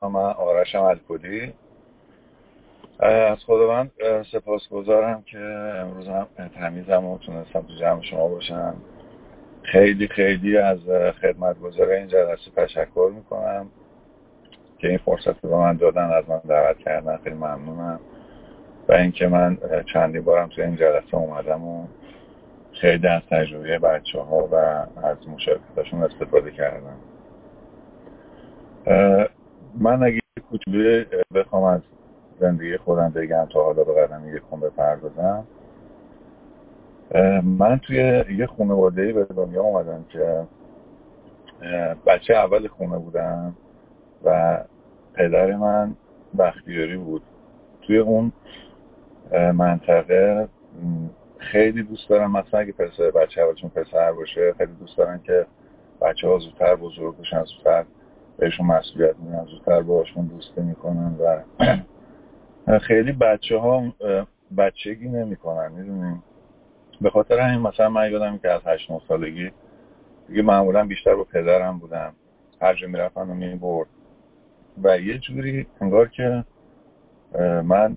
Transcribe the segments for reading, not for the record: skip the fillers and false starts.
من آرشم الکلی از خداوند سپاسگزارم که امروز هم تمیزم و تونستم تو جمع شما باشم. خیلی خیلی از خدمتگزار این جلسه تشکر میکنم که این فرصت رو به من دادن، از من دعوت کردن. خیلی ممنونم و اینکه من چندین بارم تو این جلسه اومدم و خیلی از تجربه بچه‌ها و از مشارکتاشون استفاده کردم. من اگه کوچولو بخوام از زندگی خودم بگم تا حالا به قدم یکم بپردازم، من توی یه خانواده‌ای به دنیا اومدم که بچه اول خونه بودم و پدر من بختیاری بود. توی اون منطقه خیلی دوست دارم، مثلا اگه بچه اولشون پسر باشه خیلی دوست دارن که بچه ها زودتر بزرگ بشن، زودتر بهشون مسئولیت میدن، زودتر باشون دوستی میکنن و خیلی بچه ها بچگی نمی کنن، میدونیم. به خاطر همین مثلا من یادم که از 8-9 سالگی دیگه معمولا بیشتر با پدرم بودم، هر جا میرفتن و میبرد و یه جوری انگار که من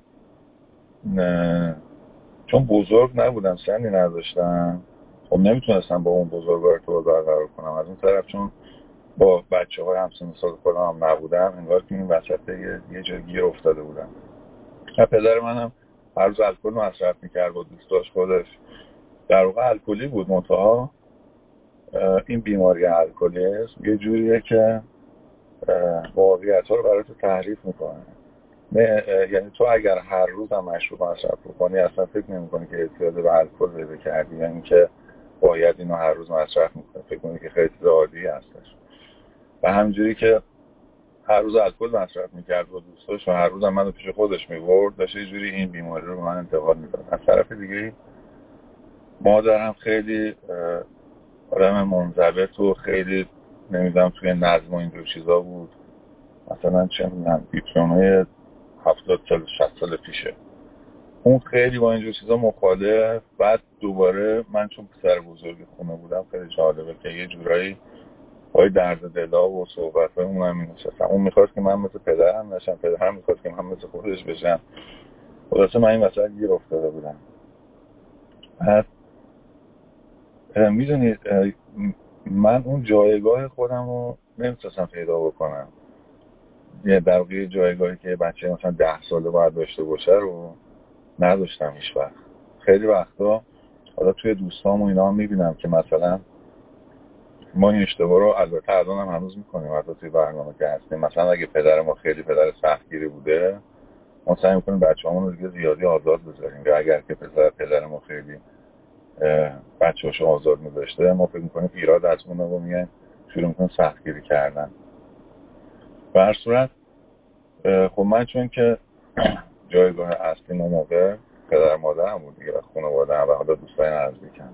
چون بزرگ نبودم، سنی نداشتم، خب نمیتونستم با اون بزرگا ارتباط برقرار کنم. از اون طرف چون با بچه های همسن سال خودم هم نبودم، انگار که این وسط یه جا گیر افتاده بودم. و پدر منم هر روز الکل مصرف میکرد با دوستاش، خودش در واقع الکلی بود، منتها این بیماری الکلیسم یه جوریه که واقعیت ها رو برای تو تحریف میکنه. یعنی تو اگر هر روز هم مشروب مصرف کنی اصلا فکر نمی‌کنی که اعتیاد به الکل پیدا کردی، یعنی که باید اینو هر روز مصرف میکنی، فکر کنی که خیلی عادی هستش. و همینجوری که هر روز الکل مصرف میکرد با دوستاش و هر روز هم منو پیش خودش میبرد، داشت یه جوری این بیماری رو به من انتقال میداد. از طرف دیگه مادرم خیلی آدم منضبط و خیلی نمیدونم توی نظم و اینجور چیزا بود. مثلا چه میدونم دیپلمای 70 سال 60 سال پیشه، اون خیلی با اینجور چیزا مخالف. بعد دوباره من چون پسر بزرگ خونه بودم، خیلی جالبه که یه جورایی پای درد دلا و صحبت‌های اونم می‌نشستم. اون می‌خواست که من مثل پدرم نشم، پدرم می‌خواست که من مثل خودش بشم. خلاصه من این وسط گیر افتاده بودم. بعد میدونید من اون جایگاه خودم رو نمی‌تونستم پیدا بکنم. یه در واقع جایگاهی که بچه مثلا 10 ساله باید داشته باشه رو نداشتم هیچ وقت. خیلی وقتا حالا توی دوستام و اینا هم می‌بینم که مثلا ما این اشتباه رو البته الان هم هنوز می‌کنیم، حتی توی برنامه که هستیم. مثلا اگه پدر ما خیلی پدر سختگیری بوده، ما سعی می‌کنیم بچه‌هامون رو دیگه زیادی آزاد بذاریم، یا اگر که پدر ما خیلی بچه‌هاشو آزاد می‌ذاشته، ما فکر می‌کنیم ایراد از اونه و میایم شروع می‌کنیم سختگیری کردن. به هر صورت خب من چون که جایگاه اصلی اون موقع پدر مادرم بود دیگه، خانواده و حالا دوستای نزدیکم.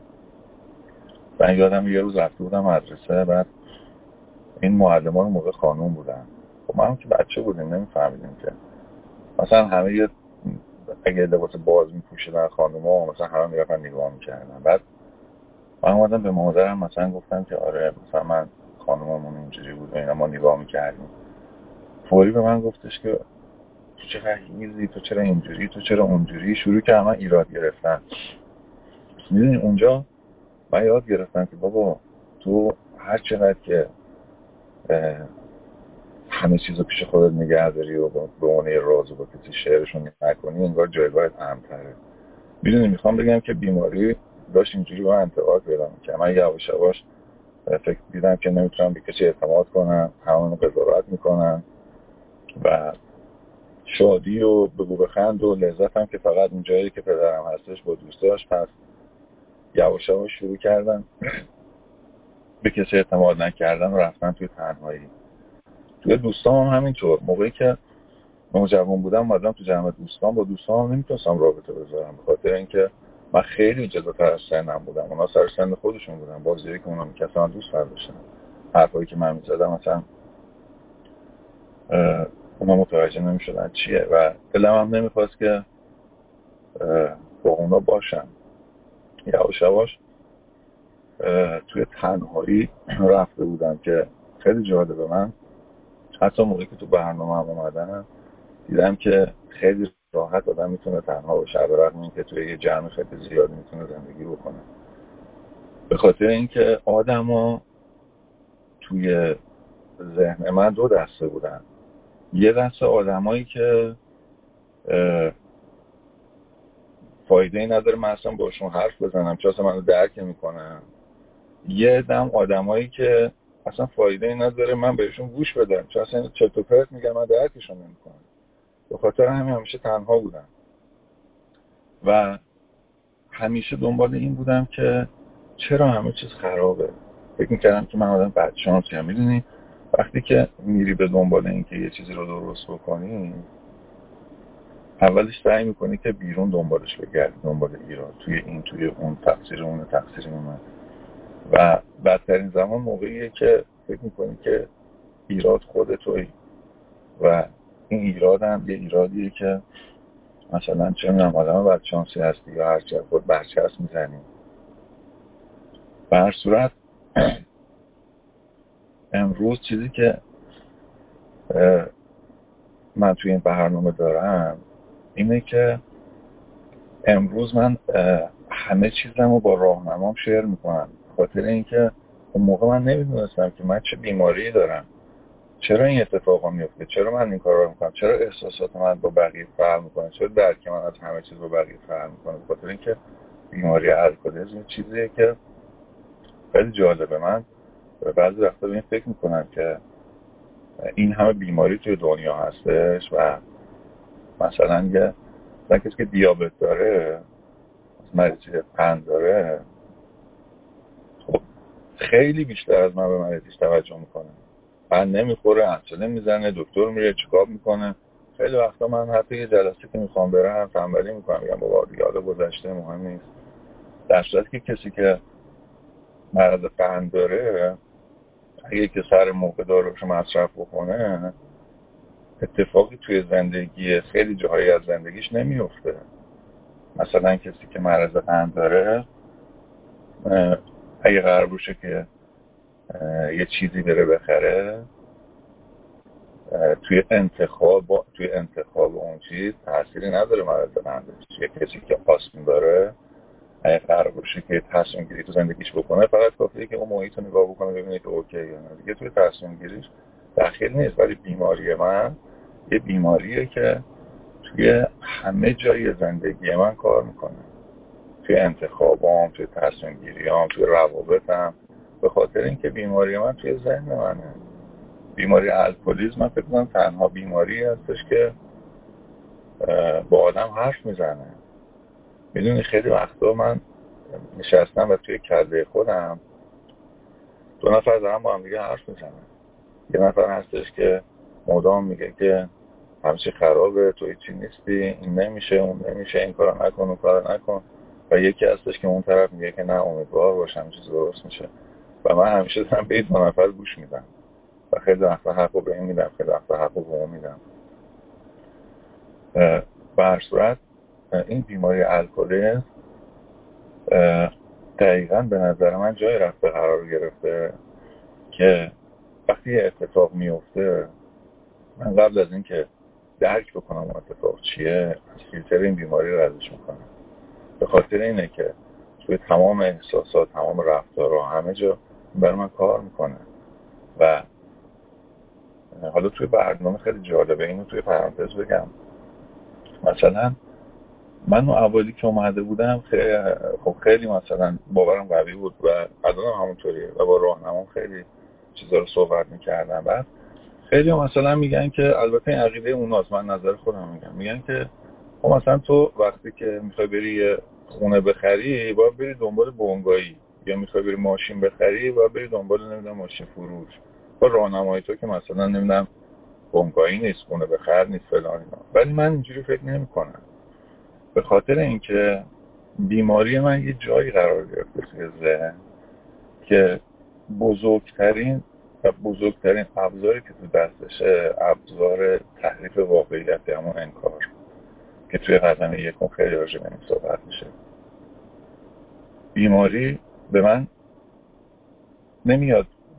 من یادم یه روز رفته بودم مدرسه، بعد این معلمان اون موقع خانوم بودن. خب من که بچه بودیم نمی‌فهمیدیم که مثلا همه اگه لباس باز می‌پوشیدن خانوما، مثلا همه میرفتن نگاه می‌کردن. بعد من اومدم به مادرم مثلا گفتم که آره مثلا من خانوممون اینجوری بود و اینا، ما نگاه می‌کردیم. فوری به من گفتش که تو چقدر هیزی، تو چرا اینجوری، تو چرا اونجوری. شروع که من ایراد گرفتن. میدونی اونجا من یاد گرفتم که بابا تو هر چقدر که همه چیزو پیش خودت نگه داری و به عنوان راز و با کسی شعرشون نکنی، انگار جایگاهت امن‌تره. میدونی میخوام بگم که بیماری داشت اینجوری با انتقاد پیدا می‌کنه. من یواش یواش فکر دیدم که نمیتونم به کسی اعتماد کنم، همونو قضاوت میکنم و شادی و بگو بخند و لذتم که فقط اون جایی که پدرم هستش با دوستاش. پس یواش یواش شروع کردم به کسی اعتماد نکردن و رفتن توی تنهایی. توی دوستام هم همینطور. موقعی که نوجوان بودم اومدم تو جمع دوستان، با دوستام نمیتونستم رابطه بذارم، به خاطر اینکه من خیلی جلوتر از سنم بودم، اونا سر سن خودشون بودن، بازیایی که اونا می‌کردن من دوست نداشتم، حرفایی که من می‌زدم مثلا اونا متوجه نمی‌شدن چیه و دلم هم نمی‌خواست که با اونا باشم. یواش یواش توی تنهایی رفته بودم که خیلی جالبه. من حتی موقعی که تو برنامه هم اومدن دیدم که خیلی راحت آدم میتونه تنها باشه، به رغم اینکه توی یه جمع خیلی زیاد میتونه زندگی بکنه. به خاطر اینکه آدما توی ذهن من دو دسته بودن. یه دسته آدمایی که فایده ای نداره من اصلا باشون حرف بزنم چون اصلا منو درک میکنن. یه دم آدمایی که اصلا فایده ای نداره من بهشون گوش بدم چون اصلا چرت و پرت میگن من درکشون نمیکنم. به خاطر همین همیشه تنها بودم و همیشه دنبال این بودم که چرا همه چیز خرابه. فکر میکردم که من آدم بدشانسیم. میدونی وقتی که میری به دنبال این که یه چیزی رو درست بکنی، اولش سعی میکنی که بیرون دنبالش بگردی، دنبال ایراد توی این توی اون، تقصیر اونه تقصیر من. و بدترین زمان موقعیه که فکر میکنی که ایراد خود توی و این ایراد هم یه ایرادیه که مثلا چه میدونم آدم بدشانسی هستی یا هرچی خود برچسب میزنی. به هر صورت امروز چیزی که من توی این برنامه دارم اینه که امروز من همه چیزم رو با راهنمام شیر میکنم، خاطر اینکه اون موقع من نمیدونستم که من چه بیماری دارم، چرا این اتفاقا میفته، چرا من این کار رو میکنم، چرا احساسات من با بقیه فرق میکنه، چرا درک من از همه چیز با بقیه فرق میکنه. خاطر اینکه بیماری الکلیسم چیزیه که خیلی جالبه. من بعضی وقتا به این فکر میکنم که این همه بیماری توی دنیا هستش و مثلا یه کسی که دیابت داره، مریضی قند داره، خب خیلی بیشتر از من به مریضیش توجه میکنه. قند نمیخوره، انسولین میزنه، دکتر میره چیکار میکنه. خیلی وقتا من حتی یه جلسه که میخوام برم تنبلی میکنم، میگم بابا دیگه حالا گذشته مهم نیست. در صورتی که کسی که مرض قند داره اگه که سر موقع داروشو مصرف بکنه اتفاقی توی زندگی خیلی جاهایی از زندگیش نمیفته. مثلا کسی که مرض قند داره اگه قرار باشه که یه چیزی بره بخره، توی انتخاب اون چیز تأثیری نداره مرض قندش. یه کسی که آسم داره اگه قرار باشه که تصمیم گیری تو زندگیش بکنه فقط کافیه که اون محیط رو نگاه بکنه ببینه که اوکی یا نه، دیگه توی تصمیم گیریش دخیل نیست. ولی بیماری من یه بیماریه که توی همه جای زندگی من کار میکنه، توی انتخابام، توی تصمیم گیریام، توی روابطم. به خاطر اینکه بیماری من توی ذهن منه. بیماری الکلیسم من فکر کنم تنها بیماری هستش که با آدم حرف میزنه. میدونی خیلی وقتا من نشستم و توی کله خودم دو نفر دارم با هم دیگه حرف میزنن. یه نفر هستش که مدام میگه که همه چی خرابه، تو هیچی نیستی، این نمیشه، اون نمیشه، این کارو نکن، اون کارو نکن. و یکی هستش که اون طرف میگه که نه امیدوار باش همه چیز درست میشه. و من همیشه دارم به این دو نفر گوش میدم و خیلی وقتا حقو به این میدم، خیلی وقتا حقو به اون میدم. به هر صورت این بیماری الکلیسم دقیقاً به نظر من جای رفته قرار گرفته که وقتی یه اتفاق میفته من قبل از این که درک بکنم اون اتفاق چیه از فیلتر این بیماری رو ردش میکنم. به خاطر اینه که توی تمام احساسات، تمام رفتارها، همه جا برای من کار میکنه. و حالا توی برنامه خیلی جالبه، اینو توی پرانتز بگم، مثلا من اون اولی که اومده بودم خیلی مثلا باورم قوی بود و الان همونطوریه و با راهنمام خیلی چیزا رو صحبت میکردم. بعد خیلی مثلا میگن که البته این عقیده اوناست، من نظر خودم میگن که خب مثلا تو وقتی که میخوای بری یه خونه بخری باید بری دنبال بنگایی، یا میخوای بری ماشین بخری باید بری دنبال نمیدونم ماشین فروش. با راهنمای تو که مثلا نمیدونم بنگایی نیست، خونه بخر نیست، فلان اینا. ولی من اینجوری فکر نمی‌کنم، به خاطر اینکه بیماری من یه جایی قرار گرفته توی ذهن که بزرگترین ابزاری که تو دستشه ابزار تحریف واقعیت، همون انکار که توی قدم یکم خیلی راجع به این صحبت میشه. بیماری به من نمیاد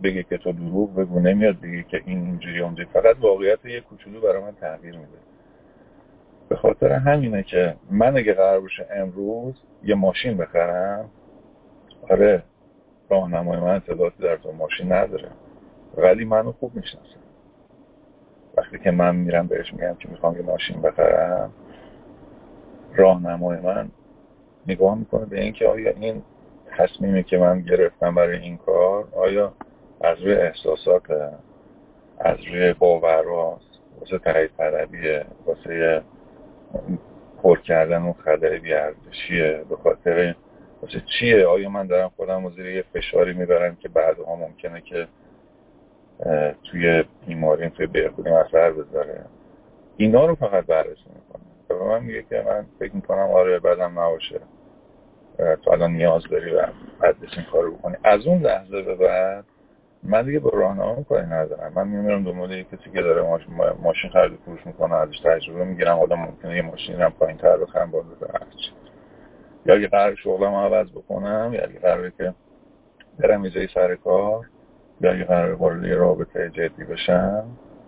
بگه که تو دروغ بگو، نمیاد بگه که این اینجوری اونجوری، فقط واقعیت یه کوچولو برای من تغییر میده. به خاطر همینه که من اگه قرار باشه امروز یه ماشین بخرم، آره راهنمای من اطلاعاتی در تو ماشین نداره، ولی منو خوب میشناسه. وقتی که من میرم بهش میگم که میخوام یه ماشین بخرم، راهنمای من نگاه میکنه به این که آیا این تصمیمی که من گرفتم برای این کار آیا از روی احساسات، از روی باوراست، واسه تایید طلبیه، واسه پر کردن اون خدای بی‌ارزشیه، به خاطر واسه چیه، آیا من دارم خودم رو زیر یه فشاری میبرم که بعدها ممکنه که توی بیماریم، توی بهبودیم اثر بذاره. اینا رو فقط بررسی میکنم. به من میگه که من فکر میکنم آره بدم نباشه، تو الان نیاز داری و بعدش این کار رو بکنی. از اون لحظه به بعد من دیگه با راهنما کاری ندارم. من میمیرم دنبال یه کسی که داره ماشین خرید و فروش میکنه، ازش تجربه میگیرم. حالا ممکنه یه ماشین هم پایین تر بخرم بالاتر هرچی، یا اگه قرار شغلم عوض بکنم، یا اگه قراره که برم یه جایی سر کار، یا اگه قراره وارد یه رابطه جدی بشم،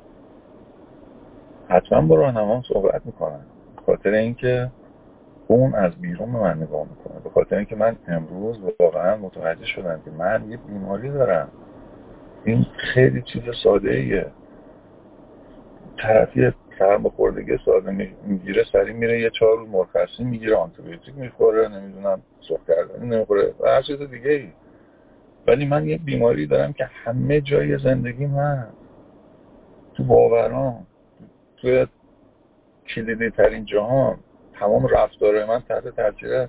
حتما با راهنمام صحبت میکنم. به خاطر اینکه اون از بیرون به من نگاه میکنه، به خاطر اینکه من امروز واقعا متوجه شدم که من یه بیماری دارم. این خیلی چیز ساده ایه. طرفی سرماخوردگی ساده میگیره، سریع میره یه 4 روز مرخصی میگیره، آنتیبیوتیک میخوره، نمیدونم سرخ‌کردنی نمیخوره و هر چیز دیگه ای. ولی من یه بیماری دارم که همه جای زندگی من، تو باورام، تو کلیدی ترین جهان، تمام رفتار من تحت تاثیر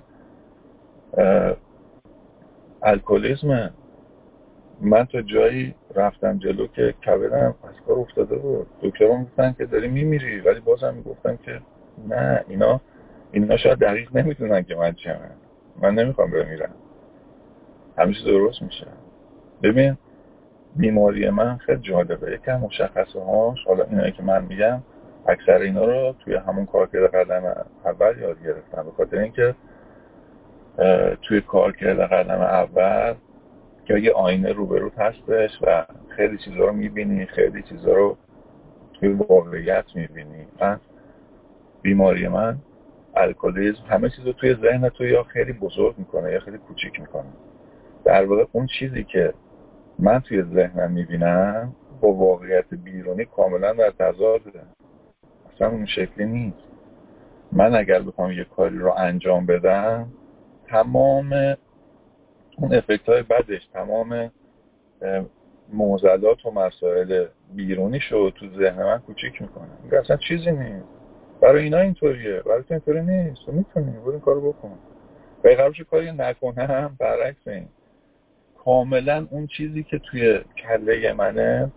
الکلیسمه. من تا جایی رفتم جلو که کبدم از کار افتاده بود. دکتران گفتن که داری میمیری، ولی بازم میگفتم که نه، اینا شاید دقیق نمیدونن که من چیم. من نمیخوام بمیرم، همیشه درست میشه. ببین بیماری من خیلی جالبه. یکم مشخصه هاش، حالا اینایی که من میگم اکثر اینا رو توی همون کارکرد قدم اول یاد گرفتم. به خاطر اینکه توی کارکرد قدم اول که یه آینه روبروت هستش و خیلی چیزا رو میبینی، خیلی چیزا رو توی واقعیت میبینی. من بیماری من الکلیسم همه چیز رو توی ذهن تو یا خیلی بزرگ میکنه یا خیلی کوچیک میکنه. در واقع اون چیزی که من توی ذهنم میبینم با واقعیت بیرونی کاملا در تضاده. اصلا اون شکلی نیست. من اگر بخوام یه کاری رو انجام بدم، تمام اون افکت های بدش، تمام معضلات و مسائل بیرونی شو تو ذهن من کوچیک میکنه. میگه اصلا چیزی نیست، برای اینا اینطوریه، برای تو اینطوری نیست، تو میتونی برو این کارو بکن. و اگه قرارش کاری نکنم، برعکس این، کاملا اون چیزی که توی کله منه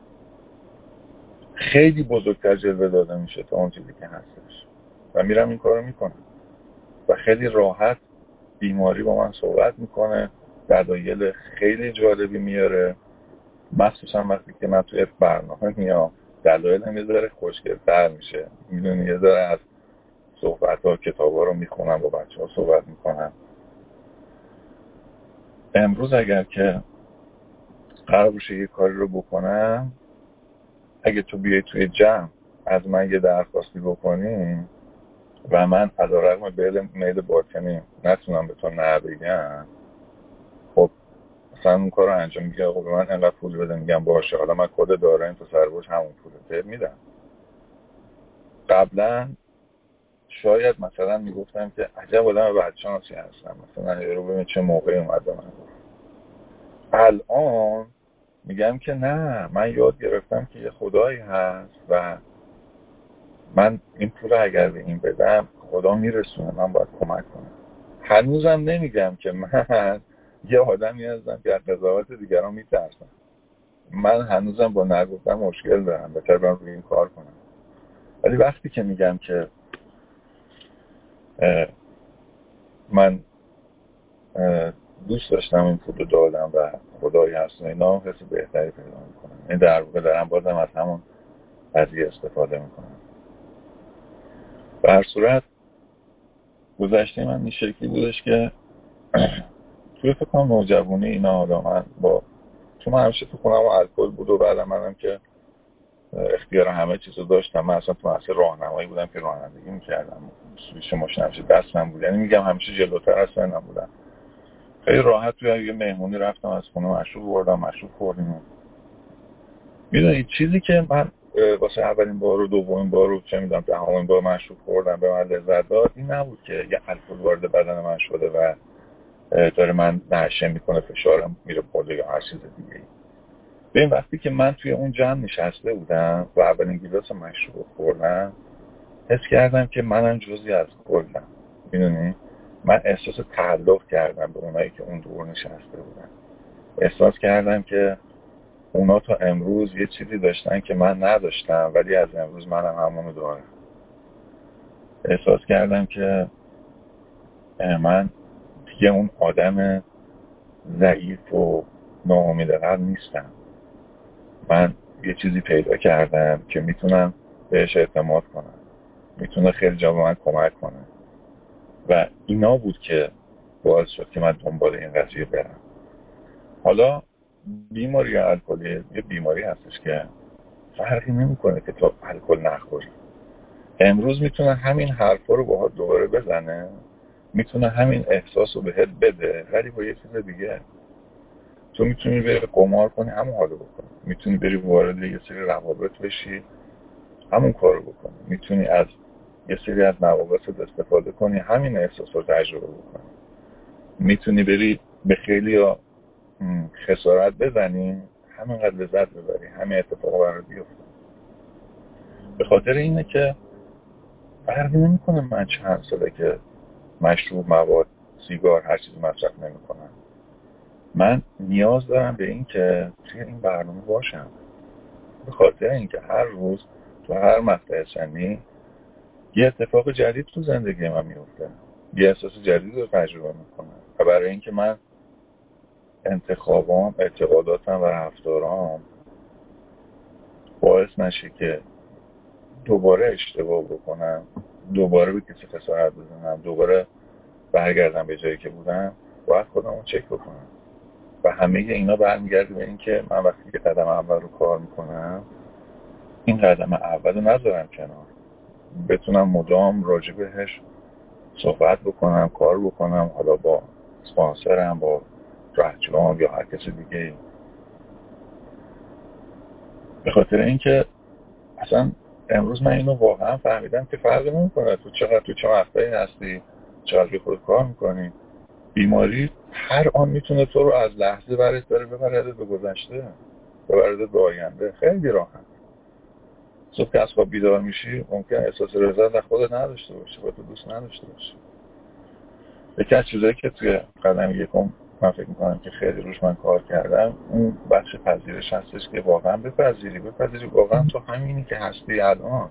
خیلی بزرگتر جلوه داده میشه تا اون چیزی که هستش و میرم این کارو میکنم و خیلی راحت بیماری با من صحبت میکنه، دلایل خیلی جالبی میاره. مخصوصا وقتی که من توی برنامه میام، دلایل هم یه ذره خوشگل‌تر میشه. میدونی یه ذره از صحبت‌ها، کتاب‌ها رو میخونم، با بچه‌ها صحبت میکنم. امروز اگر که قرار باشه یه کاری رو بکنم، اگه تو بیای توی جمع از من یه درخواستی بکنی و من علیرغم میل باطنی نتونم به تو نه بگم، خب مثلا اون کار رو انجام میگه خب به من انقدر پول بده، میگم باشه، حالا من کد دارم تو سرباش همون پوله بهت میدم. قبلا شاید مثلا میگفتم که عجب آدم بدشانسی هستم، مثلا یه رو ببین چه موقعی اومد من. الان میگم که نه، من یاد گرفتم که یه خدایی هست و من این پول اگر به این بدم خدا میرسونه، من باید کمک کنم. هنوزم نمیگم که من یه آدمی هستم که از قضاوت دیگران میترسم. من هنوزم با نگفتم مشکل دارم، بهتر برم روی این کار کنم. ولی وقتی که میگم که من دوست داشتم این پول رو دادم و خدایی هست و اینا، حس بهتری پیدا میکنم. این در واقع دارم بازم از همون قضیه استفاده میکنم. به هر صورت گذشته من این شکلی بودش که توی فکر کنم نوجوانی اینا، حالا من با تو من همیشه تو خونم الکل بود و بعد منم که اختیار همه چیزو داشتم. من اصلا تو اصل راهنمایی بودم که رانندگی میکردم، سویچ ماشین همیشه دستم بود، یعنی میگم همیشه جلوتر از سنم بودم. خیلی راحت توی یه مهمونی رفتم، از خونه مشروب بردم، مشروب خوردیم. میدونی چیزی که من واسه اولین بار و دومین بار و چه میدونم دهمین بار مشروب خوردم به من لذت داد این نبود که یه الکل وارد بدن من شده و داره من نشه میکنه، فشارم میره بالا یا هر چیز دیگه. ببین وقتی که من توی اون جمع نشسته بودم و اولین گیلاس مشروب خوردم، حس کردم که منم جزئی از کلم. میدونی من احساس تعلق کردم به اونایی که اون دور نشسته بودن. احساس کردم که اونا تا امروز یه چیزی داشتن که من نداشتم، ولی از امروز منم همونو دارم. احساس کردم که من دیگه اون آدم ضعیف و ناامیدوار نیستم. من یه چیزی پیدا کردم که میتونم بهش اعتماد کنم، میتونه خیلی جا به من کمک کنه و اینا بود که باعث شد که من دنبال این قضیه برم. حالا بیماری الکلی یه بیماری هستش که فرقی نمیکنه که تو الکل نخوری. امروز میتونه همین حرفا رو باهات دوباره بزنه، میتونه همین احساس رو بهت بده، ولی با یه چیز دیگه. تو میتونی بری قمار کنی، همون حالو بکنی. میتونی بری وارد یه سری روابط بشی، همون کارو بکنی. میتونی از یه سری از مواقفت استفاده کنی، همین احساس رو تجربه بکنی. میتونی بری به خیلی خسارت بزنی، همینقدر لذت ببری، همین اتفاق برات بیفته. به خاطر اینه که فرقی نمیکنه من چند ساله که مشروب، مواد، سیگار، هر چیزی مصرف نمیکنم. من نیاز دارم به این که توی این برنامه باشم، به خاطر اینکه هر روز تو هر مقطع سنی یه اتفاق جدید تو زندگی من میفته، یه احساس جدید رو تجربه میکنم و برای اینکه من انتخابام، اعتقاداتم و رفتارام باعث نشه که دوباره اشتباه بکنم، دوباره به کسی خسارت بزنم، دوباره برگردم به جایی که بودم، باید خودم رو چک بکنم. و همه اینا برمیگرده به این که من وقتی که قدم اول رو کار میکنم، این قدم اول رو نذارم کنار، بتونم مدام راجع بهش صحبت بکنم، کار بکنم، حالا با اسپانسرم، با رهجوام یا هر کسی دیگه. به خاطر اینکه اصلا امروز من اینو واقعا فهمیدم که فرقی نمیکنه تو چه مقطعی هستی، چقدر خود کار میکنی. بیماری هر آن میتونه تو رو از لحظه ببرد به گذشته، ببرد به آینده. خیلی راحت. صبح که از خواب بیدار میشی ممکن احساس رضایت از خودت نداشته باشی، با تو دوست نداشته باشی. یکی از چیزایی که توی قدم یکم من فکر میکنم که خیلی روش من کار کردم، اون بخش پذیرش هستش که واقعا بپذیری واقعا تو همینی که هستی الان.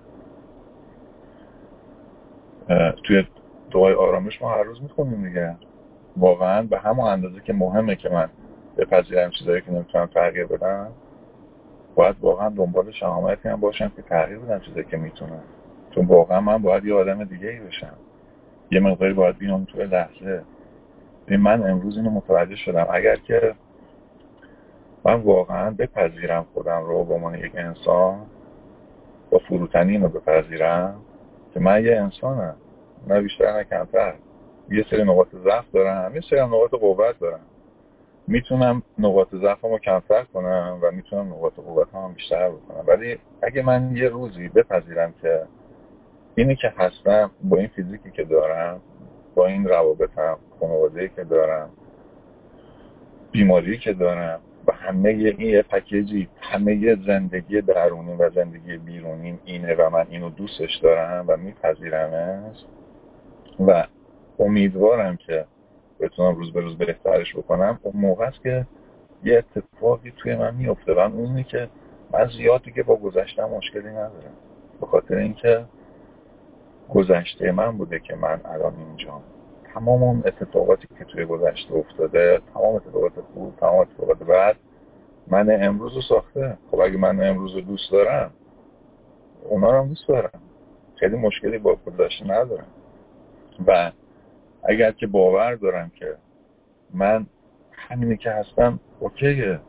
توی دعای آرامش ما هر روز میخونیم دیگه، واقعا به همون اندازه که مهمه که من بپذیرم چیزایی که نمیتونم تغییر بدم، باید واقعا دنبال شهامتی هم باشم که تغییر بدم چیزایی که میتونم. چون واقعا من باید یه آدم دیگه ای بشم، یه مقداری باید بیام توی لحظه. من امروز اینو متوجه شدم، اگر که من واقعا بپذیرم خودم رو به عنوان یک انسان، با فروتنی اینو بپذیرم که من یه انسانم، نه بیشتر نه کمتر، یه سری نقاط ضعف دارم، یه سری نقاط قوت دارم. میتونم نقاط ضعفمو کمتر کنم و میتونم نقاط قوتمو بیشتر بکنم. ولی اگه من یه روزی بپذیرم که اینی که هستم، با این فیزیکی که دارم، با این روابطم، خانواده‌ای که دارم، بیماری که دارم و همه این یه پکیجی، همه زندگی درونی و زندگی بیرونی اینه و من اینو دوستش دارم و میپذیرمش و امیدوارم که بتونم روز به روز بهترش بکنم، اون موقع است که یه اتفاقی توی من میفته و اونی که من زیاد دیگه با گذشته مشکلی ندارم، به خاطر اینکه گذشته من بوده که من الان اینجام. تمام اون اتفاقاتی که توی گذشته افتاده، تمام اتفاقات خوب، تمام اتفاقات بد، من امروز رو ساخته. خب اگه من امروز رو دوست دارم، اونا رو هم دوست دارم، خیلی مشکلی با گذشته ندارم. و اگر که باور دارم که من همینی که هستم اوکیه،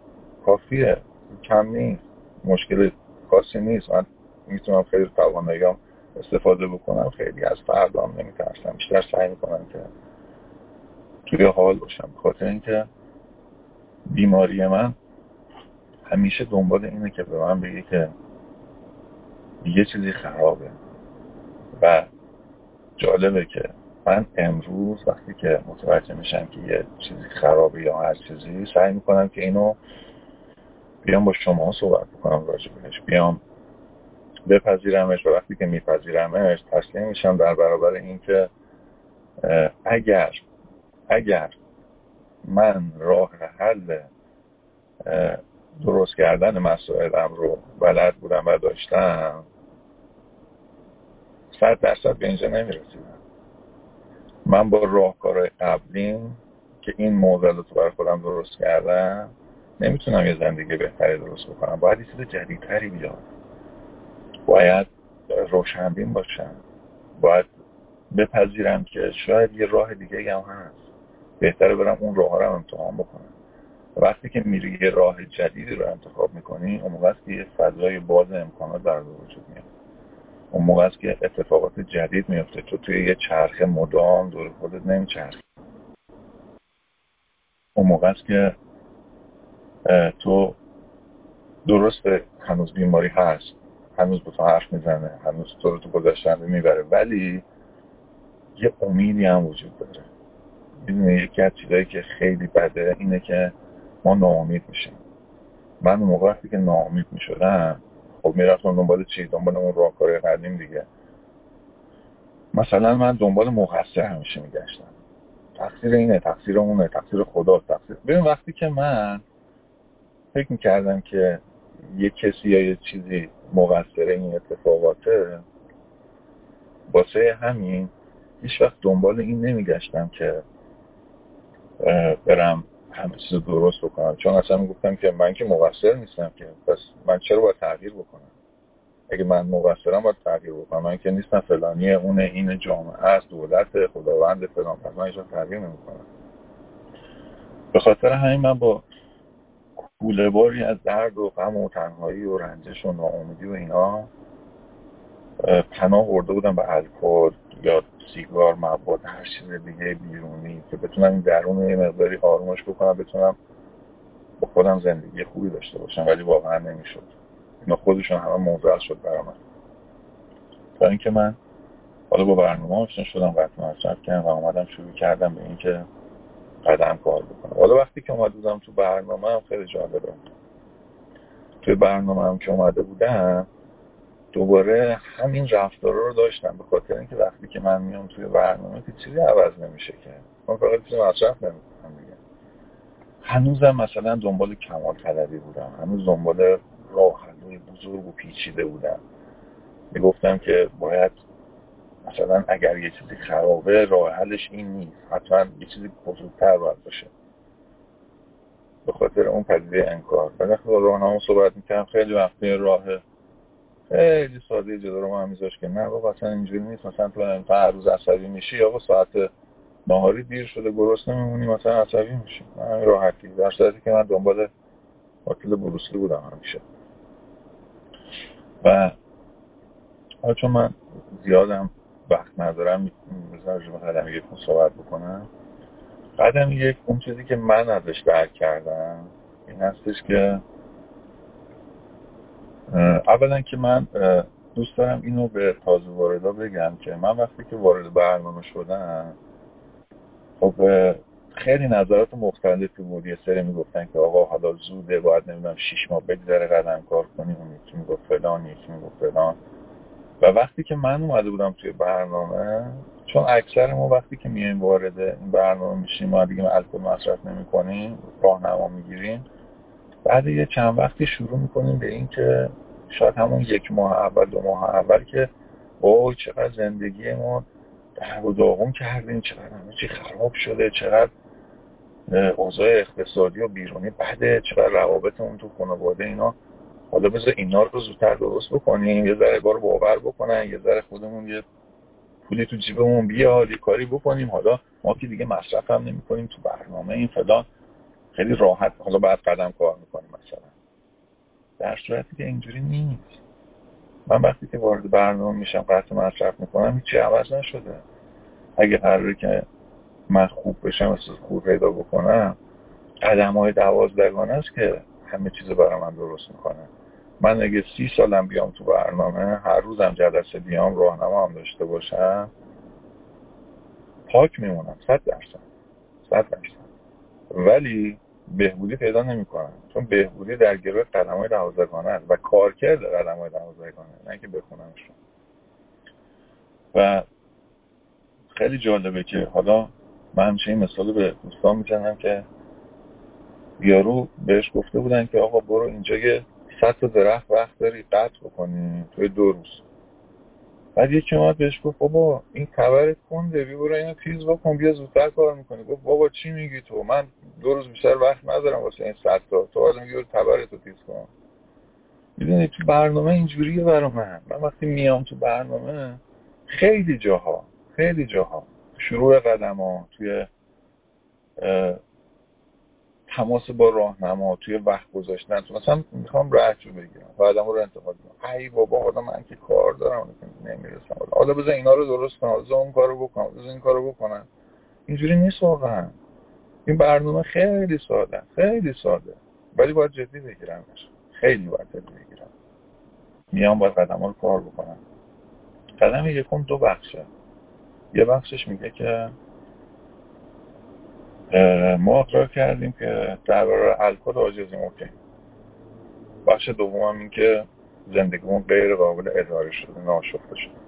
کافیه، کم نیست، مشکل خاصی نیست. من میتونم خیلی تواناییام استفاده بکنم، خیلی از فردام نمیترسم، بیشتر سعی میکنم که توی حال باشم، بخاطر اینکه بیماری من همیشه دنبال اینه که به من بگه که یه چیزی خرابه. و جالبه که من امروز وقتی که متوجه میشم که یه چیزی خرابه یا هر چیزی، سعی میکنم که اینو بیام با شما صحبت بکنم راجع بهش، بیام بپذیرمش، و وقتی که میپذیرمش تسلیم میشم در برابر این که اگر من راه حل درست کردن مسائلم رو بلد بودم و داشتم، 100% به اینجا نمیرسیدم. من با راهکارهای قبلیم که این معضلات رو برای خودم درست کردم نمیتونم یه زندگی بهتری درست بکنم. باید یه چیز جدیدتری بیاد، باید روشنبین باشم، باید بپذیرم که شاید یه راه دیگه هم هست، بهتره برم اون راه رو امتحان بکنم. وقتی که میری یه راه جدیدی رو انتخاب میکنی، اون موقع است که یه فضای باز امکانات در وجود میاد، اون موقع است که اتفاقات جدید میفته. تو توی یه چرخه مدام دور خودت نمیچرخی. اون موقع است که تو درسته هنوز بیماری هست، هنوز با تو حرف میزنه، هنوز تو رو تو گذشتنده میبره، ولی یه امیدی هم وجود داره. میدونی یکی از چیزایی که خیلی بده اینه که ما ناامید میشیم. من اون موقع وقتی که ناامید میشدم، خب میرفتم دنبال چی؟ دنبال اون راهکار قدیم دیگه. مثلا من دنبال مقصر همیشه میگشتم، تقصیر اینه، تقصیر اونه، تقصیر خدا، تقصیر. ببین وقتی که من فکر میکردم که یه کسی یا یه چیزی مقصر این اتفاقاته، واسه همین هیچ وقت دنبال این نمیگشتم که برم همه چیز درست بکنم، چون اصلا میگفتم که من که مقصر نیستم که، پس من چرا باید تغییر بکنم؟ اگه من مقصرم باید تغییر بکنم، من که نیستم فلانیه، اونه، این جامعه است، دولت، خداوند فلان، پس من هیچ وقت تغییر نمیکنم. به خاطر همین من با کوله باری از درد و غم و تنهایی و رنجش و ناامیدی و اینا پناه برده بودم به الکل یا سیگار، مواد، هر چیز دیگه بیرونی که بتونم این درون یه مقداری آرومش بکنم، بتونم با خودم زندگی خوبی داشته باشم. ولی واقعا نمیشد. اینا خودشون همه موضوع شد برای من. تا اینکه من حالا با برنامه آشنا شدم، قطع مصرف کردم و اومدم شروع کردم به این که قدم کار بکنم. حالا وقتی که اومده بودم تو برنامه هم خیلی جالبه. توی برنامه هم که اومده بودم دوباره همین رفتارا رو داشتم، به خاطر اینکه وقتی که من میام توی برنامه که چیزی عوض نمیشه، که من فقط چیزی مصرف نمیکنم دیگه. هنوزم مثلا دنبال کمال طلبی بودم، هنوز دنبال راه حل‌های بزرگ و پیچیده بودم. میگفتم که باید مثلا اگر یه چیزی خرابه راه حلش این نیست، حتما یه چیزی بزرگتر باید باشه. به خاطر اون پدیده انکار. وقتی با راهنما صحبت میکردم خیلی وقتی راه خیلی ساده جلو رو من میذاشت که نه بابا اصلا اینجوری نیست، مثلا تو هر روز عصبی میشی، یا با ساعت ناهاری دیر شده گرسنه میمونی مثلا عصبی میشی. من همین راحتی، در صورتی که من دنبال قاتل بروسلی بودم همیشه. و چون من زیادم وقت ندارم، بذار راجع به قدم یک صحبت بکنم. قدم یک، اون چیزی که من ازش درک کردم این هستش که اولا که من دوست دارم اینو به تازه واردا بگم که من وقتی که وارد برنامه شدم، خب خیلی نظرات مختلفی بود. یه سری میگفتن که آقا حالا زوده، باید نمیدونم 6 ماه بگذره قدم کار کنیم، اون یکی میگفت فلان، یکی میگفت فلان. و وقتی که من اومده بودم توی برنامه، چون اکثر ما وقتی که میایم وارد این برنامه میشیم، ما دیگه الکل مصرف نمی‌کنیم، راهنما میگیریم، بعد یه چند وقتی شروع میکنیم به این که شاید همون 1 ماه اول 2 ماه اول که اوه چقدر زندگی ما در و داغون کردیم، چقدر همه چی خراب شده، چقدر اوضاع اقتصادی و بیرونی بده، چقدر روابطمون تو خانواده اینا، حالا بذار اینا رو زودتر درست بکنیم، یه ذره بار باور بکنن، یه ذره خودمون یه پولی تو جیبمون بیاد، یه کاری بکنیم، حالا ما که دیگه مصرف هم نمی‌کنیم تو برنامه این فلان. خیلی راحت حالا بعد قدم کار میکنیم مثلا. در صورتی که اینجوری نیست. من وقتی که وارد برنامه میشم قطع مصرف میکنم هیچی عوض نشده. اگه قراره که من خوب بشم، احساس خوب پیدا بکنم، قدم‌های 12گانه است که همه چیزو برای من درست میکنه. من اگه 30 سالم بیام تو برنامه، هر روزم جلسه بیام، راهنما هم داشته باشم، پاک میمونم 100%. ولی بهبودی پیدا نمیکنم، چون بهبودی در گروه قدم‌های 12گانه است و کارکرد قدم‌های 12گانه، نه اینکه بخونمشون. و خیلی جالبه که حالا من همیشه این مثال به دوستان میزنم که یارو بهش گفته بودن که آقا برو اینجا یه 100 تا درخت وقت داری قطع بکنی توی 2 روز. بعد یکی اومد بهش گفت بابا این تبرت کنده، برو اینو تیز بکن بیا زودتر کار میکنی. گفت بابا چی میگی تو، من 2 روز بیشتر وقت ندارم واسه این 100 تا، تو حالا میگی برو تبرتو تیز کن. میدونی تو برنامه اینجوریه برای من وقتی میام تو برنامه خیلی جاها شروع قدم‌ها، توی تماس با راهنما، توی وقت گذاشتن، مثلا میخوام رهجو بگیرم بعدم رو انتقاد کنم، ای بابا حالا من که کار دارم نمیرسم، حالا بذار اینا رو درست کنم، بذار اون کارو بکنم، بذار این کارو بکنم. اینجوری نیست واقعا. این برنامه خیلی ساده ولی باید جدی بگیرمش، خیلی باید جدی بگیرم. میام باید قدم‌ها رو کار بکنم. قدم یکم 2 بخشه. یه بخشش میگه که ما اقرار کردیم که درباره الکل عاجزیم، اوکی. بخش دوم این که زندگیمون غیر قابل اداره شده، ناشفته شده.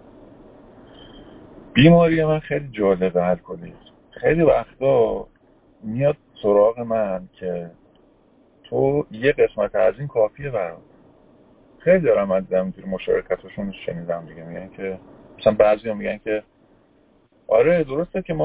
بیماری من خیلی جالبه، الکلی. خیلی وقتا میاد سراغ من که تو یه قسمت از این کافیه برات. خیلی دارم از اینجوری مشارکتشون شنیدم دیگه، میگن که مثلا بعضیا میگن که آره درسته که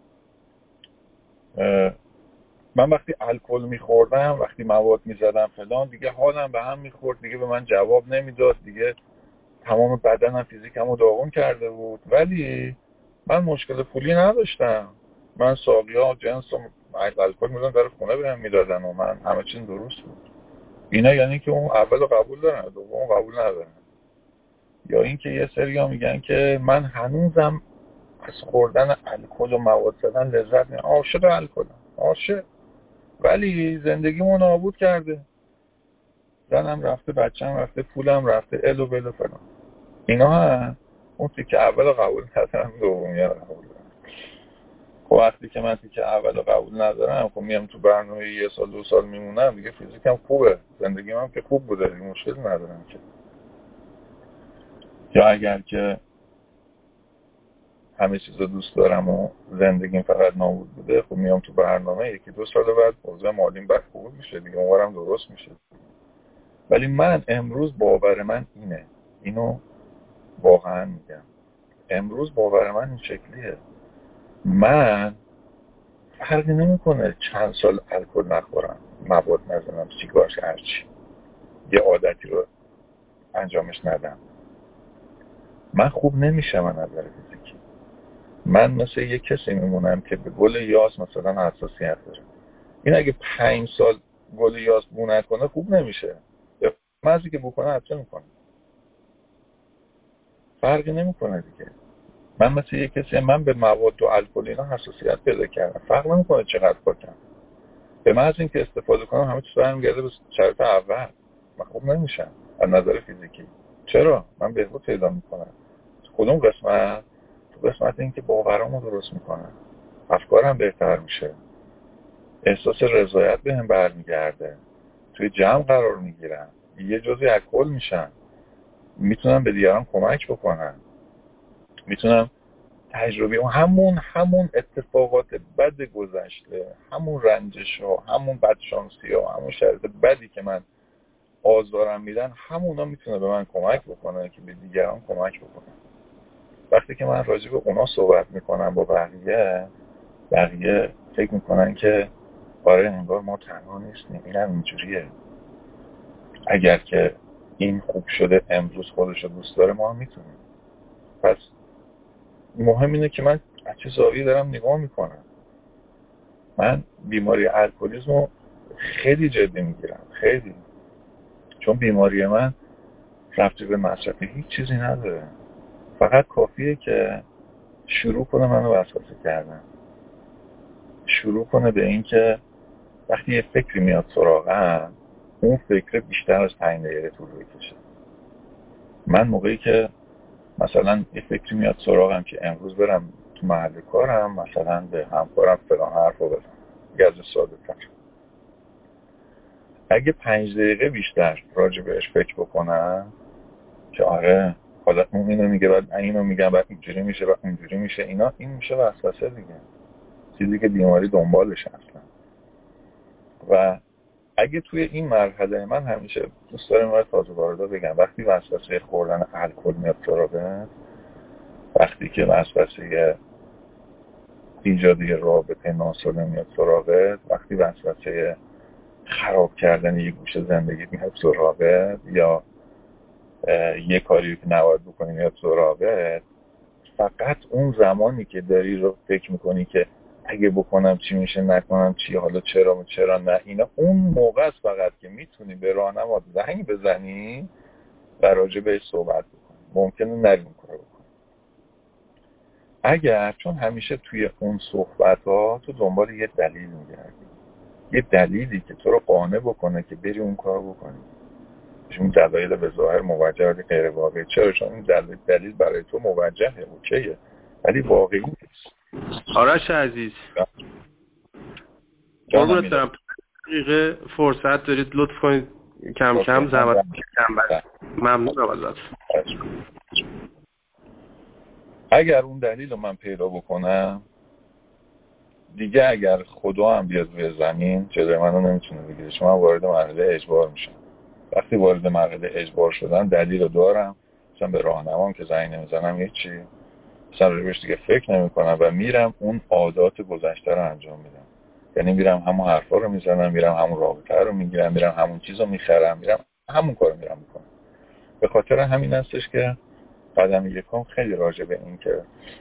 من وقتی الکل میخوردم، وقتی مواد میزدم فلان، دیگه حالم به هم میخورد، دیگه به من جواب نمیداد، دیگه تمام بدنم فیزیکمو داغون کرده بود، ولی من مشکل پولی نداشتم. من ساقی‌ها جنس و الکل میدادن در خونه بهم میدادن و من همه چیز درست بود. اینا یعنی که اون اول قبول دارن، دوم قبول ندارن. یا اینکه یه سری‌ها میگن که من هنوزم از خوردن الکل و مواد زدن لذت میبرم، عاشق الکلم، عاشق، ولی زندگیمو نابود کرده. زنم رفته، بچه‌م رفته، پولم رفته، ال و بل و فلان. اینا هم اون تیکه اول قبول ندارم، دومی رو قبول دارم. خب وقتی که من تیکه اول قبول ندارم، خب میام تو برنامه 1 سال 2 سال میمونم، دیگه فیزیکم خوبه، زندگیم هم که خوب بوده، دیگه مشکل ندارم که. یا اگر که همه چیز رو دوست دارم و زندگیم فقط نابود بوده، خب میام تو برنامه 1 2 سال بعد اوضاع مالیم بعد خوب میشه دیگه، اونورم درست میشه. ولی من امروز باور من اینه، اینو واقعا میگم، امروز باور من این شکلیه. من فرقی نمیکنه چند سال الکل نخورم، مواد نزنم، سیگار، هرچی، یه عادتی رو انجامش ندم، من خوب نمیشم از نظر فیزیکی. من مثل یه کسی میمونم که به گل یاس مثلا حساسیت داره. این اگه 5 سال گل یاس بو نکنه خوب نمیشه، مزی که بکنه حتما میکنه، فرقی نمیکنه دیگه. من مثل یه کسی، من به مواد و الکل اینا حساسیت پیدا کردم، فرق نمیکنه چقدر بکنم، به محض اینکه استفاده کنم همه چیز برمیگرده به شرط اول. من خوب نمیشم از نظر فیزیکی. چرا؟ من بهبود پیدا میکنم. کدوم قسمت؟ تو قسمت این که باورامو درست میکنم، افکارم بهتر میشه، احساس رضایت بهم برمیگرده، توی جمع قرار میگیرم، یه جزئی از کل میشم، میتونم به دیگران کمک بکنم، میتونم تجربه همون اتفاقات بد گذشته، همون رنجش ها، همون بدشانسی ها، همون شرایط بدی که من آزارم میدن، همونا میتونه به من کمک بکنه که به دیگران کمک بکنه. وقتی که من راجع به اونا صحبت میکنم با بقیه فکر میکنن که آره انگار ما تنها نیستیم، اینم اینجوریه. اگر که این خوب شده امروز خودش رو دوست داره، ما هم میتونیم. پس مهم اینه که من از چه زاویه‌ای دارم نگاه میکنم. من بیماری الکلیسم رو خیلی جدی میگیرم، خیلی، چون بیماری من رفتی به مصرف هیچ چیزی نداره، فقط کافیه که شروع کنه منو وسوسه کردن، شروع کنه به این که وقتی یه فکری میاد سراغم اون فکر بیشتر از 5 دقیقه طول بکشه. من موقعی که مثلا یه فکری میاد سراغم که امروز برم تو محل کارم مثلا به همکارم فلان حرفو بزنم، گز ساده تر، اگه 5 دقیقه بیشتر راجع بهش فکر بکنم که آره حالا اون اینو میگه بعد اینو میگم بعد اینجوری میشه بعد اونجوری میشه، این میشه وسوسه دیگه، چیزی که بیماری دنبالش اصلا. و اگه توی این مرحله من همیشه دوست دارم برای تازه واردا بگم وقتی وسوسه خوردن الکل میاد سراغت، وقتی که وسوسه ایجاد رابطه ناسالم میاد سراغت، وقتی وسوسه خراب کردن یه گوشه زندگی میاد سراغت، یا یه کاری که نباید بکنی میاد سراغت، فقط اون زمانی که داری رو فکر میکنی که اگه بکنم چی میشه، نکنم چی، حالا چرا نه، اینا اون موقع است فقط که میتونی به راهنمات زنگ بزنی و راجع بهش صحبت بکنی. ممکنه نری اون کارو بکنی، اگر چون همیشه توی اون صحبت ها تو دنبال یه دلیل میگردی، یه دلیلی که تو رو قانع بکنه که بری اون کارو بکنی. این دلایل به ظاهر موجه ولی غیر واقعی. چرا؟ چون این دلیل برای تو موجهه، اوکیه، ولی واقعی نیست. آرش عزیز قربونت برم، دقیقه فرصت دارید لطف کنید کم کم زحمت کم بس. ممنونم ازت. اگر اون دلیل رو من پیدا بکنم دیگه، اگر خدا هم بیاد روی زمین جلوی منو نمیتونه بگیره، چون من وارد مرحله اجبار میشم. وقتی وارد مرحله اجبار شدم دلیل رو دارم، مثلا به راهنمام که زنگ نمیزنم هیچی، مثلا روش دیگه فکر نمیکنم و میرم اون عادات گذشته رو انجام میدم. یعنی میرم همون حرفا رو میزنم، میرم همون رابطه رو میگیرم، میرم همون چیزو میخرم، میرم همون کارو میرم میکنم. به خاطر همین هستش که قدم یکم خیلی راجع به این که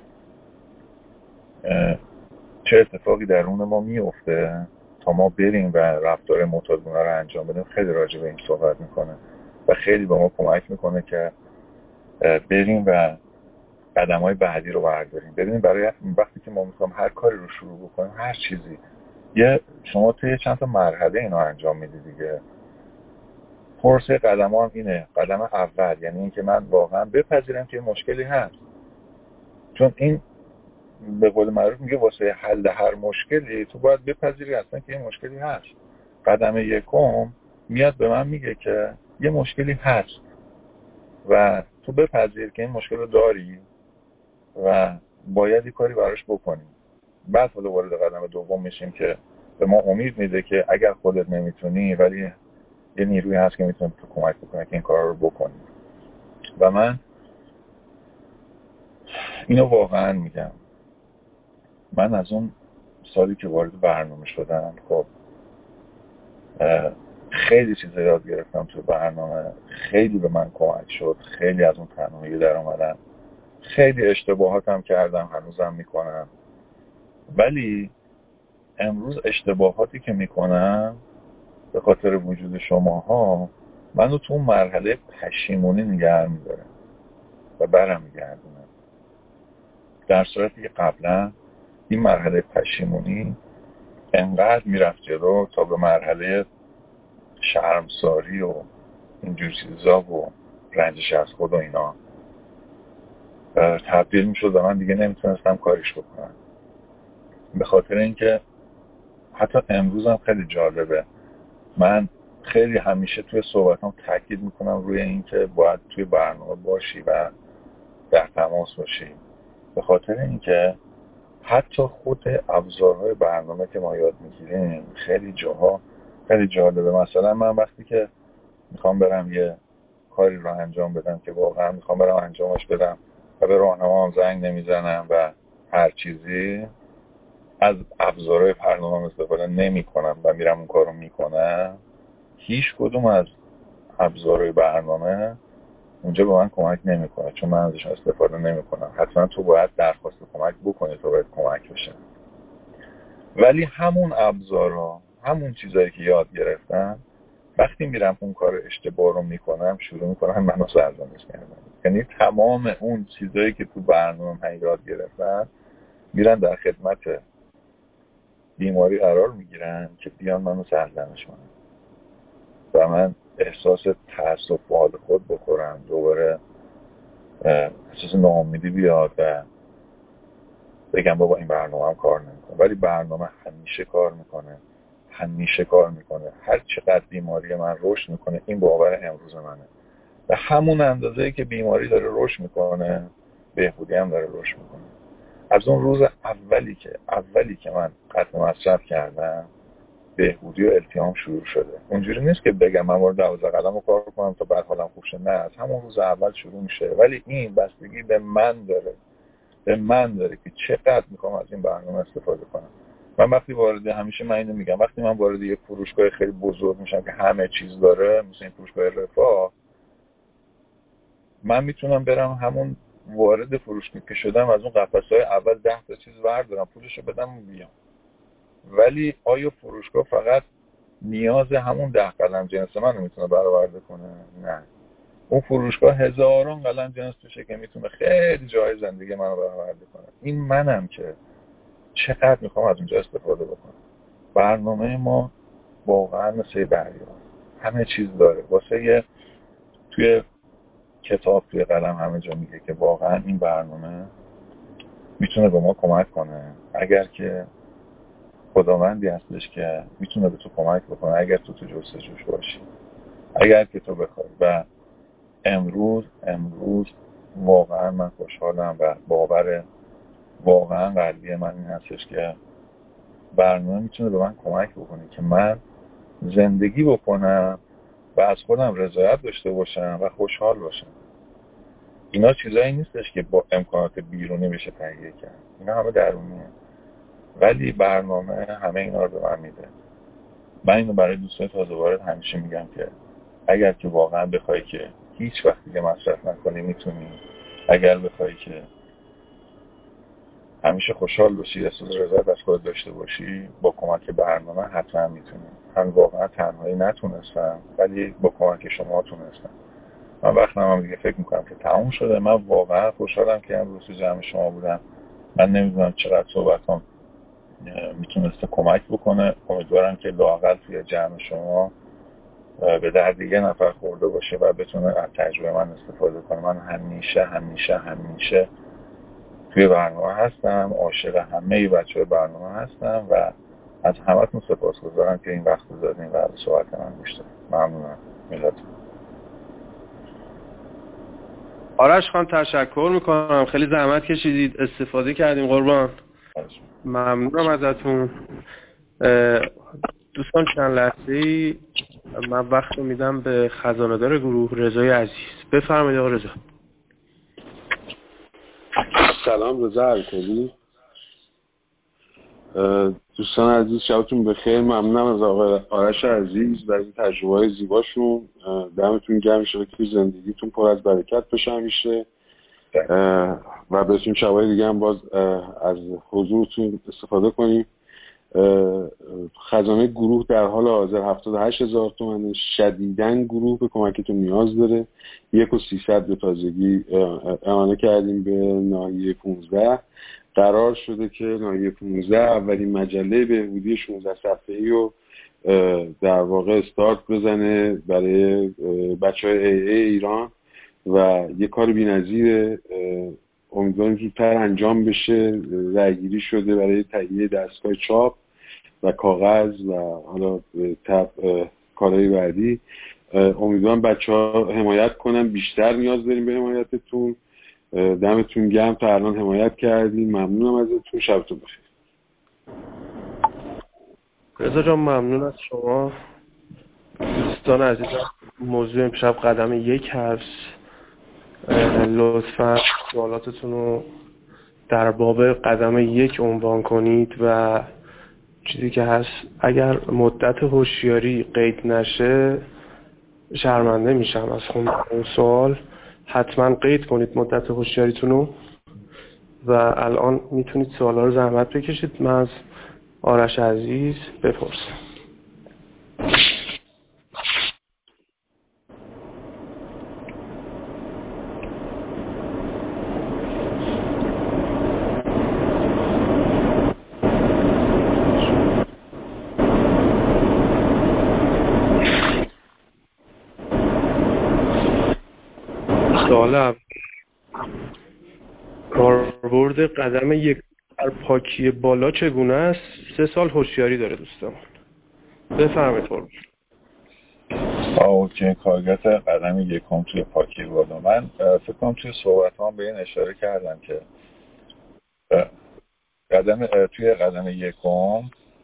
چه اتفاقی درون ما میفته تا ما بریم و رفتار معتادانه رو انجام بدیم، خیلی راجع به این صحبت میکنه و خیلی به ما کمک میکنه که بریم و قدم‌های بعدی رو برداریم. ببینید برای وقتی که ما میخوایم هر کاری رو شروع بکنیم، هر چیزی، شما طی چند تا مرحله اینو انجام میدی دیگه. پروسه قدم‌ها هم اینه. قدم اول یعنی این که من واقعا بپذیرم که مشکلی هست، چون این به قول معروف میگه واسه حل هر مشکلی تو باید بپذیری اصلا که یه مشکلی هست. قدم یکم میاد به من میگه که یه مشکلی هست و تو بپذیر که این مشکل رو داری و باید یه کاری براش بکنیم. بعد حالا وارد قدم دوم میشیم که به ما امید میده که اگر خودت نمیتونی ولی یه نیروی هست که میتونه تو کمک بکنه که این کار رو بکنی. و من اینو واقعا میگم، من از اون سالی که وارد برنامه شدم خب خیلی چیزا یاد گرفتم تو برنامه، خیلی به من کمک شد، خیلی از اون تنهایی در اومدم، خیلی اشتباهاتم کردم، هنوزم میکنم، ولی امروز اشتباهاتی که میکنم به خاطر وجود شماها منو تو اون مرحله پشیمونی نگه میداره و برم میگردونه. در صورتی که قبلا این مرحله پشیمونی انقدر میرفت جلو تا به مرحله شرمساری و اینجور چیزا و رنجش از خود و اینا تبدیل میشد و من دیگه نمیتونستم کاریش بکنم. به خاطر اینکه حتی امروزم خیلی جالبه، من خیلی همیشه توی صحبتام تاکید میکنم روی اینکه باید توی برنامه باشی و در تماس باشی، به خاطر اینکه حتی خود ابزارهای برنامه که ما یاد میگیریم خیلی جاها خیلی جالبه. مثلا من وقتی که میخوام برم یه کاری رو انجام بدم که واقعا میخوام برم انجامش بدم و به راهنمام زنگ نمیزنم و هر چیزی، از ابزارهای برنامه استفاده نمی کنم و میرم اون کارو میکنم، هیچ کدوم از ابزارهای برنامه اونجا به من کمک نمیکنه، چون من ازش استفاده نمیکنم. حتما تو باید درخواست کمک بکنی تا باید کمک بشه. ولی همون ابزارا، همون چیزایی که یاد گرفتم، وقتی میرم اون کار اشتباه رو میکنم شروع میکنم منو سرزنش کردن. یعنی تمام اون چیزایی که تو برنامه من یاد گرفتم میرن در خدمت بیماری قرار میگیرن که بیان منو سرزنش کنن و من احساس تأسف به حال خود بخورم، دوباره احساس ناامیدی بیاد و بگم بابا این برنامه هم کار نمیکنه. ولی برنامه همیشه کار میکنه، همیشه کار میکنه. هر چقدر بیماری من رشد میکنه این باور امروز منه و همون اندازه‌ای که بیماری داره رشد میکنه بهبودی هم داره رشد میکنه. از اون روز اولی که من قطع مصرف کردم بهبودی و التیام شروع شده. اونجوری نیست که بگم من وارد 12 قدم رو کار کنم تا بعد حالم خوب شه، نه، از همون روز اول شروع میشه. ولی این بستگی به من داره که چقدر میخوام از این برنامه استفاده کنم. من وقتی همیشه من اینو میگم، وقتی من وارد یه فروشگاه خیلی بزرگ میشم که همه چیز داره، مثل این فروشگاه رفاه، من میتونم برم همون وارد فروشگاه که شدم از اون قفس‌های اول 10 تا چیز بردارم، پولشو بدم و بیام. ولی آیا فروشگاه فقط نیاز همون 10 قلم جنس منو میتونه برآورده کنه؟ نه. اون فروشگاه هزاران قلم جنس توشه که میتونه خیلی جای زندگی منو برآورده کنه. این منم که چقدر میخوام از اونجا استفاده بکنم. برنامه ما واقعا مثل دریا، همه چیز داره. واسه توی کتاب، توی قلم همه جا میگه که واقعا این برنامه میتونه به ما کمک کنه اگر که خداوندی هستش که میتونه به تو کمک بکنه، اگر تو جستجوش باشی، اگر که تو بخوای. و امروز واقعا من خوشحالم و باور واقعا قلبی من این هستش که برنامه میتونه به من کمک بکنه که من زندگی بکنم و از خودم رضایت داشته باشم و خوشحال باشم. اینا چیزایی نیستش که با امکانات بیرونی بشه تهیه کرد، اینا همه درونیه. ولی برنامه همه اینا رو به من میده. من اینو برای دوستان تازه وارد همیشه میگم که اگر که واقعا بخوای که هیچ وقت دیگه مصرف نکنی میتونی، اگر بخوای که همیشه خوشحال باشی، احساس رضایت از خودت داشته باشی، با کمک برنامه حتما میتونی. من واقعا تنهایی نتونستم ولی با کمک شما تونستم. من وقتی هم دیگه فکر میکنم که تموم شده. من واقعا خوشحالم که امروز تو جمع شما بودم. من نمیدونم چقدر صحبتام میتونسته کمک بکنه. امیدوارم که لااقل توی جمع شما به درد یه نفر خورده باشه و بتونه از تجربه من استفاده کنه. من همیشه توی برنامه هستم، عاشق همه بچه‌های برنامه هستم و از همتون سپاسگزارم که این وقت رو دادین و صحبت من گوش دادین. ممنونم. میلاد آرش خان تشکر میکنم، خیلی زحمت کشیدید، استفاده کردیم قربان. ممنونم ازتون. دوستان چند لحظه‌ای من وقت رو میدم به خزانه‌دار گروه رضای عزیز. بفرمایید آقا رضا. سلام، رضا الکلی. دوستان عزیز شبتون بخیر. ممنونم از آقای آرش عزیز برای تجربه‌های زیباشون. دمتون گرم، شده که زندگیتون پر از برکت بشه همیشه و بتونیم شبای دیگه هم باز از حضورتون استفاده کنیم. خزانه گروه در حال حاضر 78,000 تومانه. شدیداً گروه به کمکتون نیاز داره. 1,300 به تازگی اعانه کردیم به ناحیه 15. قرار شده که ناحیه 15 اولین مجله بهبودی 16 صفحه‌ای رو در واقع استارت بزنه برای بچه‌های ایران و یه کار بی‌نظیره. امیدواریم زودتر انجام بشه. رأی‌گیری شده برای تهیه دستگاه چاپ و کاغذ و حالا کارهای بعدی. امیدوارم بچه‌ها حمایت کنن. بیشتر نیاز داریم به حمایتتون. دمتون گرم، تا الان حمایت کردین. ممنونم ازتون. شبتون بخیر. رضا جان ممنون از شما. دوستان عزیزم موضوع امشب قدم 1 هست. لطفا سوالاتتون رو در باب قدم 1 عنوان کنید و چیزی که هست اگر مدت هوشیاری قید نشه شرمنده میشم از خوندن اون سوال. حتما قید کنید مدت هوشیاریتون رو و الان میتونید سوالا رو زحمت بکشید. من از آرش عزیز بپرس. کاربرد قدم یک در پاکی بالا چگونه است؟ 3 سال هوشیاری داره دوستان. بفرمایید قربان. اوکی، کارگرد قدم یکم توی پاکی بالا. من فکر کنم توی صحبتام به این اشاره کردم که توی قدم یکم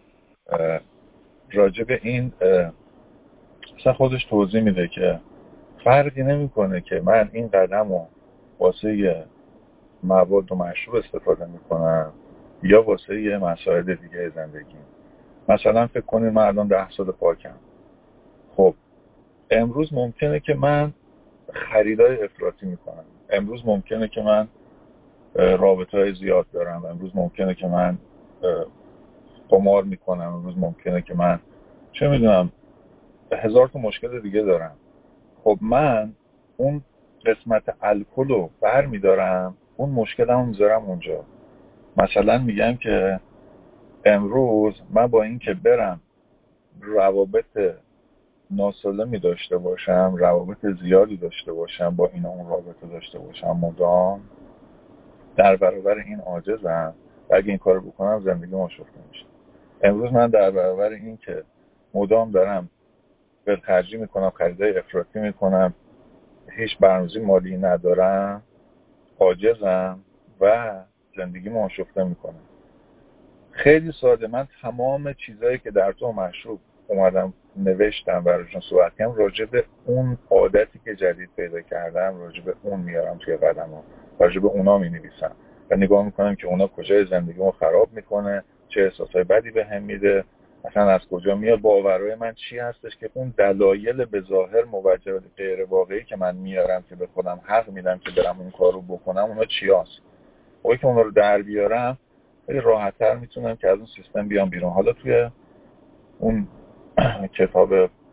راجع به این اصلا خودش توضیح میده که فرقی نمیکنه که من این قدم رو واسه مواد و مشروب استفاده میکنم یا واسه یه مسائل دیگه زندگی. مثلا فکر کنید من الان 10 سال پاکم. خب امروز ممکنه که من خریدای افراطی میکنم، امروز ممکنه که من رابطه‌های زیاد دارم، امروز ممکنه که من قمار میکنم، امروز ممکنه که من چه میدونم 1000 تا مشکل دیگه دارم. خب من اون قسمت الکل رو برمیدارم، اون مشکلمو میذارم اونجا. مثلا میگم که امروز من با این که برم روابط ناسالمی داشته باشم، روابط زیادی داشته باشم، با این اون رابطه داشته باشم مدام، در برابر این عاجزم و اگه این کار بکنم زندگی آشفته میشه. امروز من در برابر این که مدام دارم بلخرجی میکنم، خریدای افراطی میکنم، هیچ برنامه‌ریزی مالی ندارم، عاجزم و زندگی آشفته میکنم. خیلی ساده. من تمام چیزایی که در تو مشروب اومدم نوشتم و راجعشون صحبت کردم راجع به اون عادتی که جدید پیدا کردم، راجع به اون میارم توی قدم‌ها، راجع به اونا می‌نویسم و نگاه میکنم که اونا کجای زندگیمو خراب میکنه، چه احساسای بدی بهم میده، اصلا از کجا میاد، باورهای من چی هستش که اون دلایل به ظاهر موجه و غیر واقعی که من میارم که به خودم حق میدم که برم اون کارو بکنم، اونا چی هست. وقتی که اونا رو در بیارم خیلی راحت‌تر میتونم که از اون سیستم بیام بیرون. حالا توی اون کتاب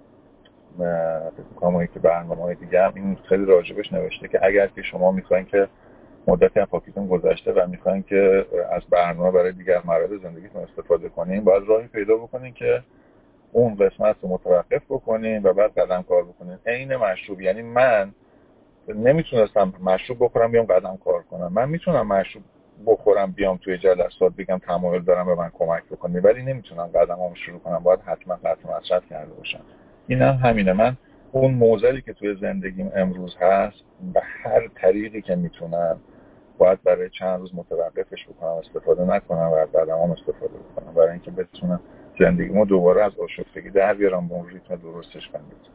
فکر می‌کنم که برنامه‌های دیگه هم این خیلی راجبش نوشته که اگر که شما می‌خواین که مدتی از پاکیتون گذشته و می‌خواین که از برنامه برای دیگر مراحل زندگیتون استفاده کنین، باید راهی پیدا بکنین که اون قسمت رو متوقف بکنین و بعد قدم کار بکنین. عین مشروب. یعنی من نمیتونستم مشروب بخورم بیام قدم کار کنم. من میتونم مشروب بخورم بیام توی جلسات بگم تمایل دارم به من کمک بکنی، ولی نمیتونم قدمامو شروع کنم، باید حتما قطع مصرف کرده باشم. این هم همینه. من اون موزلی که توی زندگیم امروز هست به هر طریقی که میتونم باید برای چند روز متوقفش بکنم، استفاده نکنم و از قدمام استفاده بکنم برای اینکه بتونم زندگیمو دوباره از آشفتگی در بیارم، به اون ریتم درستش بندازم.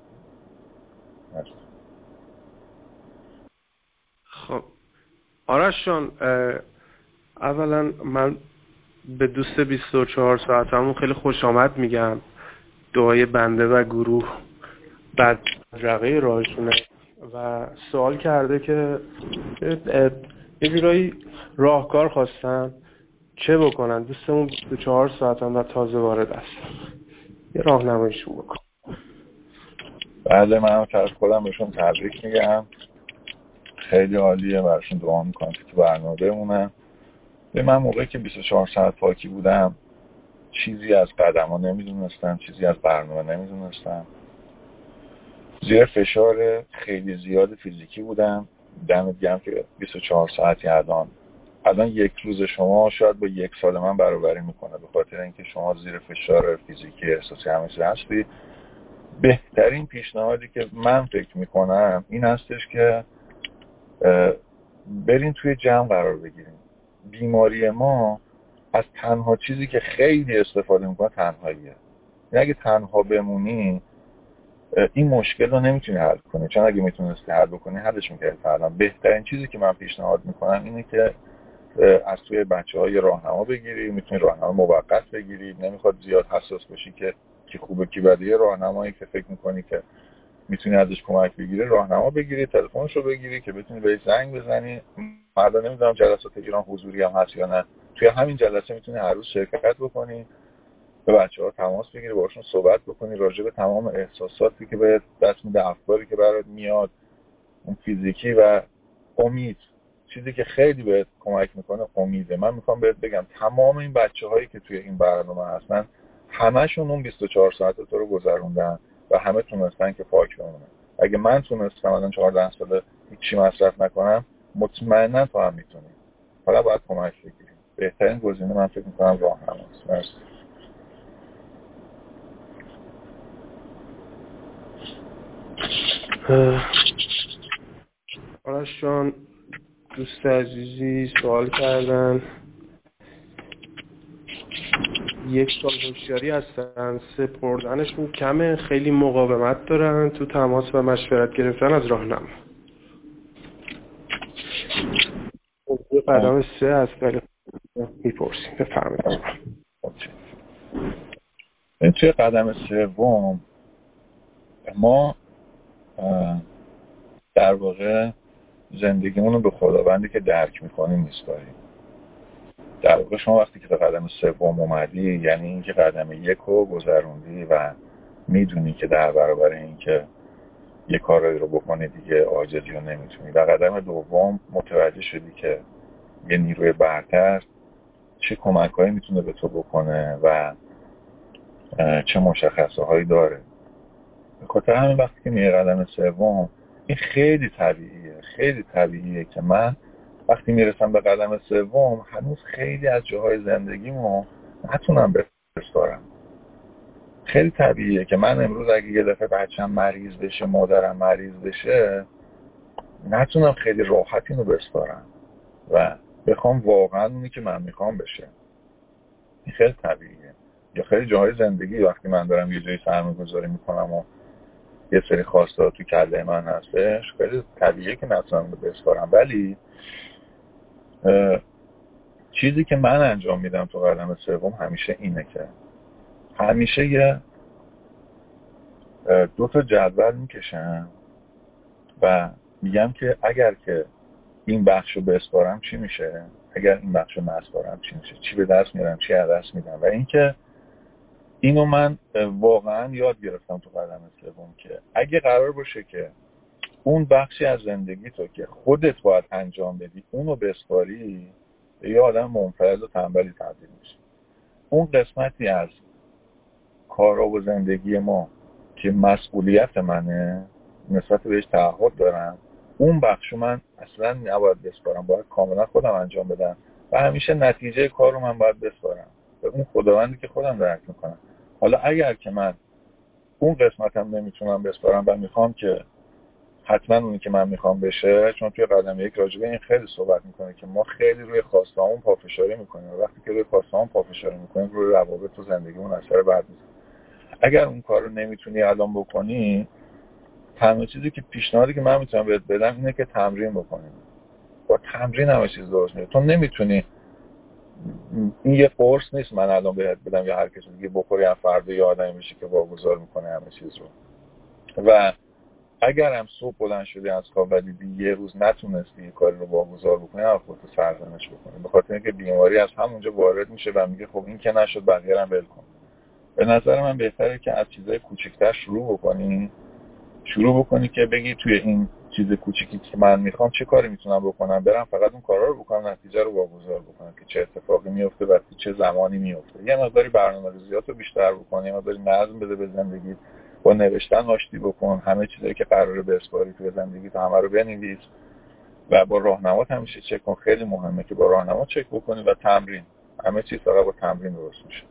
خب آرش جان، اولا من به دوست 24 ساعتمون خیلی خوش آمد میگم. دعای بنده و گروه بعد رقه راهشونه و سوال کرده که یه جورایی راهکار خواستن چه بکنن. دوستمون 24 ساعتم و تازه وارد است، یه راهنماییشون بکن. بله، من از خودم بهشون تبریک میگم، خیلی عالیه، براشون دعا میکنم که تو برنامه بمونن. من موقعی که 24 ساعت پاکی بودم چیزی از قدم‌ها نمیدونستم، چیزی از برنامه نمیدونستم، زیر فشار خیلی زیاد فیزیکی بودم. دمت گرم که 24 ساعتی الان یک روز شما شاید با 1 سال من برابری میکنه، به خاطر اینکه شما زیر فشار فیزیکی احساسی همیشه هستی. بهترین پیشنهادی که من فکر میکنم این هستش که برین توی جمع قرار بگیریم. بیماری ما از تنها چیزی که خیلی استفاده میکنه تنهاییه. اگه تنها بمونی این مشکل رو نمیتونی حل کنی، چون اگه میتونستی حل بکنی حلش میکردی فعلا. بهترین چیزی که من پیشنهاد میکنم اینه که از توی بچه‌های راهنما بگیری. میتونی راهنما موقت بگیری، نمیخواد زیاد حساس باشی که کی خوبه کی بده. یه راهنمایی که فکر میکنی که میتونی ازش کمک بگیری راهنما بگیری، تلفنشو بگیری که بتونی بهش زنگ بزنی. من نمیدونم جلسات ایران حضوری هم هست یا نه، توی همین جلسه میتونی هر روز شرکت بکنی به بچه‌ها تماس بگیری، باشون صحبت بکنی راجع به تمام احساساتی که به دست میده، افکاری که برات میاد، اون فیزیکی و امید. چیزی که خیلی بهت کمک میکنه امیده. من میخوام بهت بگم تمام این بچه‌هایی که توی این برنامه هستن همشون اون 24 ساعت تو رو گذروندن و همه تونستن که پاک بمونن. اگه من تونستم الان 14 ساله هیچی مصرف نکنم، مطمئنا تو هم میتونی. فقط باید کمک بگیری. بهترین گزینه من فکر میکنم راهنماست. مرسی. آرش جان، دوست عزیزی سوال کردن. 1 سال هوشیاری هستن، سپردنشون کمه، خیلی مقاومت دارن تو تماس و مشورت گرفتن از راهنما. قدم 3 هست ولی میپرسیم. بفرمایید. این توی قدم سوم ما در واقع زندگیمون رو به خداوندی که درک میکنیم میسپاریم. در واقع شما وقتی که به قدم سوم اومدی، یعنی اینکه قدم 1 رو گذروندی و میدونی که در برابر این که یه کاری رو بکنی دیگه عاجزی رو نمیتونی. و قدم دوم متوجه شدی که یه نیروی برتر چه کمک‌هایی میتونه به تو بکنه و چه مشخصه هایی داره. به خاطر همین وقتی که میره قدم سوم، این خیلی طبیعیه که من وقتی میرسم به قدم سوم هنوز خیلی از جاهای زندگیمو نتونم بسپارم. خیلی طبیعیه که من امروز اگه یه دفعه بچه‌م مریض بشه، مادرم مریض بشه، نتونم خیلی راحت اینو بسپارم و بخوام واقعا اونی که من میخوام بشه. این خیلی طبیعیه. یا خیلی جاهای زندگی وقتی من دارم یه جایی سرمایه‌گذاری میکنم و یه سری خواسته تو کله من هستش، خیلی طبیعیه که نتونم رو بسپارم. ولی چیزی که من انجام میدم تو قدم سوم همیشه اینه که همیشه یه 2 تا جدول میکشم و میگم که اگر که این بخشو بسپارم چی میشه، اگر این بخشو نسپارم چی میشه، چی به دست میارم، چی از دست میدم. و اینکه اینو من واقعا یاد گرفتم تو قدم سوم که اگه قرار باشه که اون بخشی از زندگی تو که خودت باید انجام بدی اونو بسپاری، یه آدم منفعل و تنبلی تبدیل میشه. اون قسمتی از کارا و زندگی ما که مسئولیت منه، نسبت بهش تعهد دارم، اون بخشو من اصلا نباید بسپارم، باید کاملا خودم انجام بدم و همیشه نتیجه کار رو من باید بسپارم به اون خداوندی که خودم درک میکنم. حالا اگر که من اون قسمتم نمیتونم بسپارم و میخوام که حتما اونی که من میخوام بشه، چون توی قدم 1 راجبه این خیلی صحبت میکنه که ما خیلی روی خواسته‌هامون پافشاری میکنیم و وقتی که روی خواسته‌هامون پافشاری میکنیم روی روابط تو زندگیمون اثر بد میذاره. اگر اون کار رو نمیتونی الان بکنی، تنها چیزی که پیشنهادی که من میتونم بهت بدم اینه که تمرین بکنی. با تمرین همه چیز درست میشه. تو نمیتونی، این یه قرص نیست من الان بهت بدم یا هر کسی دیگه بخوری از فردا یه آدمی میشه که واگذار میکنه همه چیز رو. و اگر هم صبح بلند شدی از خواب و دیدی یه روز نتونستی یه کاری رو واگذار بکنی، از خودت سرزنش بکنی، به خاطر اینکه بیماری از همونجا وارد میشه و میگه خب این که نشد بقیه هم ول کن. به نظر من بهتره که از چیزای کوچیک‌تر شروع بکنی که بگی توی این چیز کوچیکی که من میخوام چه کاری میتونم بکنم، برم فقط اون کارا رو بکنم، نتیجه رو واگذار بکنم که چه اتفاقی میفته و چه زمانی میفته. یه مقداری برنامه‌ریزیاتو بیشتر بکنی، یه مقداری نظم بده به زندگی، با نوشتن آشتی بکن، همه چیزایی که قراره بسپاری توی زندگی تو همه رو بنویس و با راهنمات همیشه چک کن. خیلی مهمه که با راهنما چک بکنی و تمرین. همه چیز فقط با تمرین درست میشه.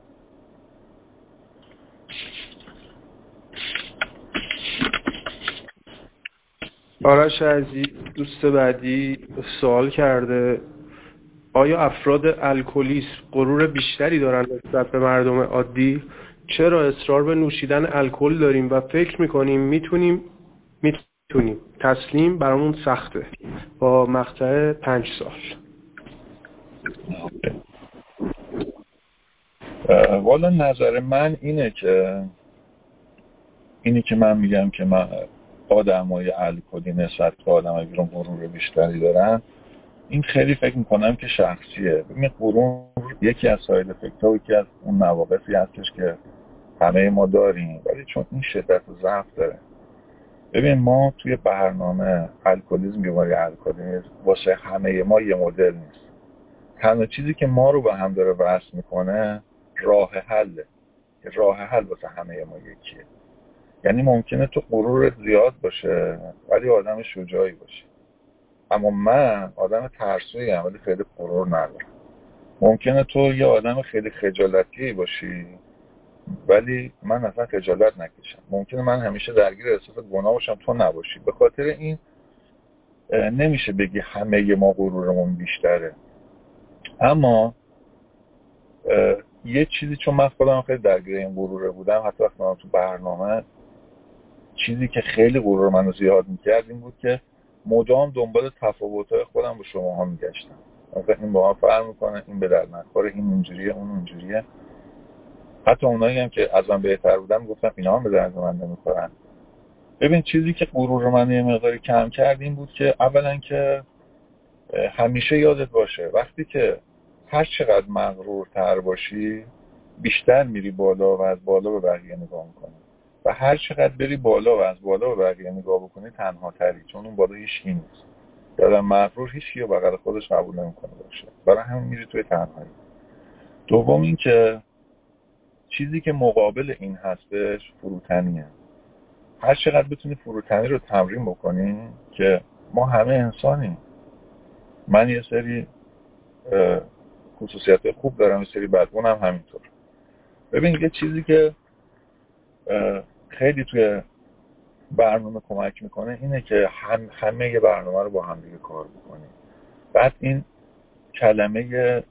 آرش عزیز دوست بعدی سوال کرده آیا افراد الکلیسم غرور بیشتری دارن نسبت به مردم عادی؟ چرا اصرار به نوشیدن الکل داریم و فکر میکنیم میتونیم تسلیم برامون سخته؟ با مقطع 5 سال. والا نظر من اینه که من میگم که من آدمای الکلی نسبت به آدمای بیرون غرور بیشتری دارن. این خیلی فکر میکنم که شخصیه. ببین غرور یکی از ساید افکت‌ها و یکی از اون نواقصی هستش که همه ما داریم، ولی چون این شدت و ضعف داره. ببین ما توی برنامه الکلیسم، بیماری الکلیسم واسه همه ما یه مدل نیست. تنها چیزی که ما رو به هم داره وصل میکنه راه حله. راه حل واسه همه ما یکیه. یعنی ممکنه تو غرورت زیاد باشه ولی آدم شجاعی باشی، اما من آدم ترسویی ام ولی خیلی غرور ندارم. ممکنه تو یه آدم خیلی خجالتی باشی ولی من اصلا خجالت نکشم. ممکنه من همیشه درگیر احساس گناه باشم، تو نباشی. به خاطر این نمیشه بگی همه ما غرورمون بیشتره. اما یه چیزی، چون من خودم خیلی درگیر این غروره بودم، حتی وقتی من تو برنامه، چیزی که خیلی غرور منو زیاد میکرد این بود که مدام دنبال تفاوت‌های خودم با شماها میگشتم. مثلا این با من فرق میکنه، این به درد نخوره، این اینجوریه، اون اونجوریه. حتی اونایی هم که از من بهتر بودن گفتم اینا هم به درد من نمیخورن. ببین چیزی که غرور من یه مقداری کم کرد این بود که اولا که همیشه یادت باشه وقتی که هر چقدر مغرورتر باشی بیشتر میری بالا و از بالا به بقیه نگاه میکنی، و هر چقدر بری بالا و از بالا به بقیه نگاه بکنی تنها تری، چون اون بالا هیچ کی نیست. یادم مغرور هیچ کی رو بغل خودش قبول نمیکنه باشه، برای همین میری توی تنهایی. دوم این که چیزی که مقابل این هستش فروتنیه. هر چقدر بتونی فروتنی رو تمرین بکنی که ما همه انسانیم. من یه سری خصوصیت خوب دارم، یه سری بد، اونم همینطور. ببین یه چیزی که خیلی توی برنامه کمک میکنه اینه که همه یه برنامه رو با هم دیگه کار بکنیم. بعد این کلمه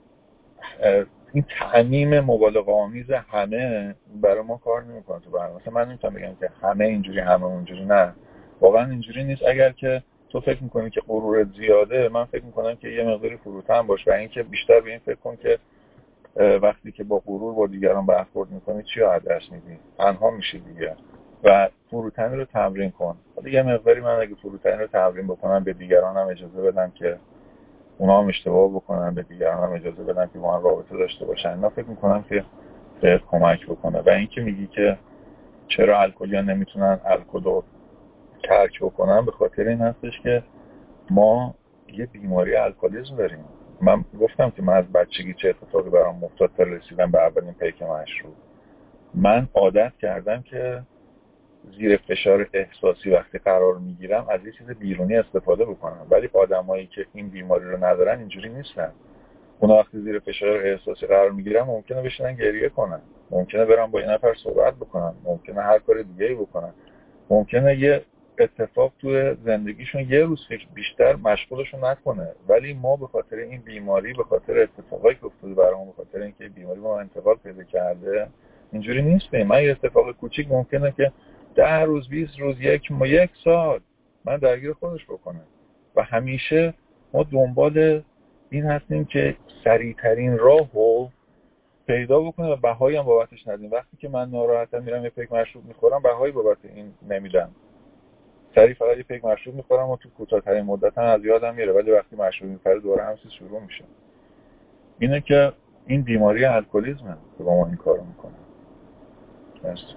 این تعمیم مبالغه آمیز همه برای ما کار نمیکنه تو برنامه. مثلا من نمیتونم بگم که همه اینجوری همه اونجوری، نه، واقعا اینجوری نیست. اگر که تو فکر میکنی که غرورت زیاده، من فکر میکنم که یه مقداری فروتن باش و اینکه بیشتر به این فکر کن که وقتی که با غرور با دیگران برخورد میکنی چی رو از دست میدی، تنها میشی دیگه، و فروتنی رو تمرین کن. حالا یه مقداری من اگه فروتنی رو تمرین بکنم به دیگرانم اجازه بدم که اونا هم اشتباه بکنن، به دیگران هم اجازه بدن که با هم رابطه داشته باشن، اینا فکر میکنم که بهت کمک بکنه. و اینکه میگی که چرا الکلیان نمیتونن الکل رو ترک بکنن، به خاطر این هستش که ما یه بیماری الکلیسم داریم. من گفتم که من از بچگی چه اتفاقی برام افتاد تا رسیدم به اولین پیک مشروب. من عادت کردم که زیر فشار احساسی وقتی قرار میگیرم از یه چیز بیرونی استفاده بکنم، ولی آدمایی که این بیماری رو ندارن اینجوری نیستن. اونا وقتی زیر فشار احساسی قرار میگیرن ممکنه بشینن گریه کنن، ممکنه برن با این نفر صحبت بکنن، ممکنه هر کار دیگه‌ای بکنن، ممکنه یه اتفاق تو زندگیشون یه روز بیشتر مشغولشون نکنه، ولی ما به خاطر این بیماری، به خاطر اتفاقایی که افتاده برامون، به خاطر اینکه این بیماری ما انتقال پیدا کرده، اینجوری نیستیم. من یه اتفاق کوچیک ممکنه که 10 روز 20 روز یک سال من درگیر خودش بکنه، و همیشه ما دنبال این هستیم که سریع‌ترین راهو پیدا بکنه و بهایی هم بابتش ندیم. وقتی که من ناراحتم میرم یه پیک مشروب میخورم، بهایی بابت این نمیدم. سریع فقط یه پیک مشروب میخورم و تو کوتاه‌ترین مدت هم از یادم میره، ولی وقتی مشروب میپره دوباره همین چیز شروع میشه. اینه که این بیماری الکلیسمه که با ما این کارو میکنه. مرسی.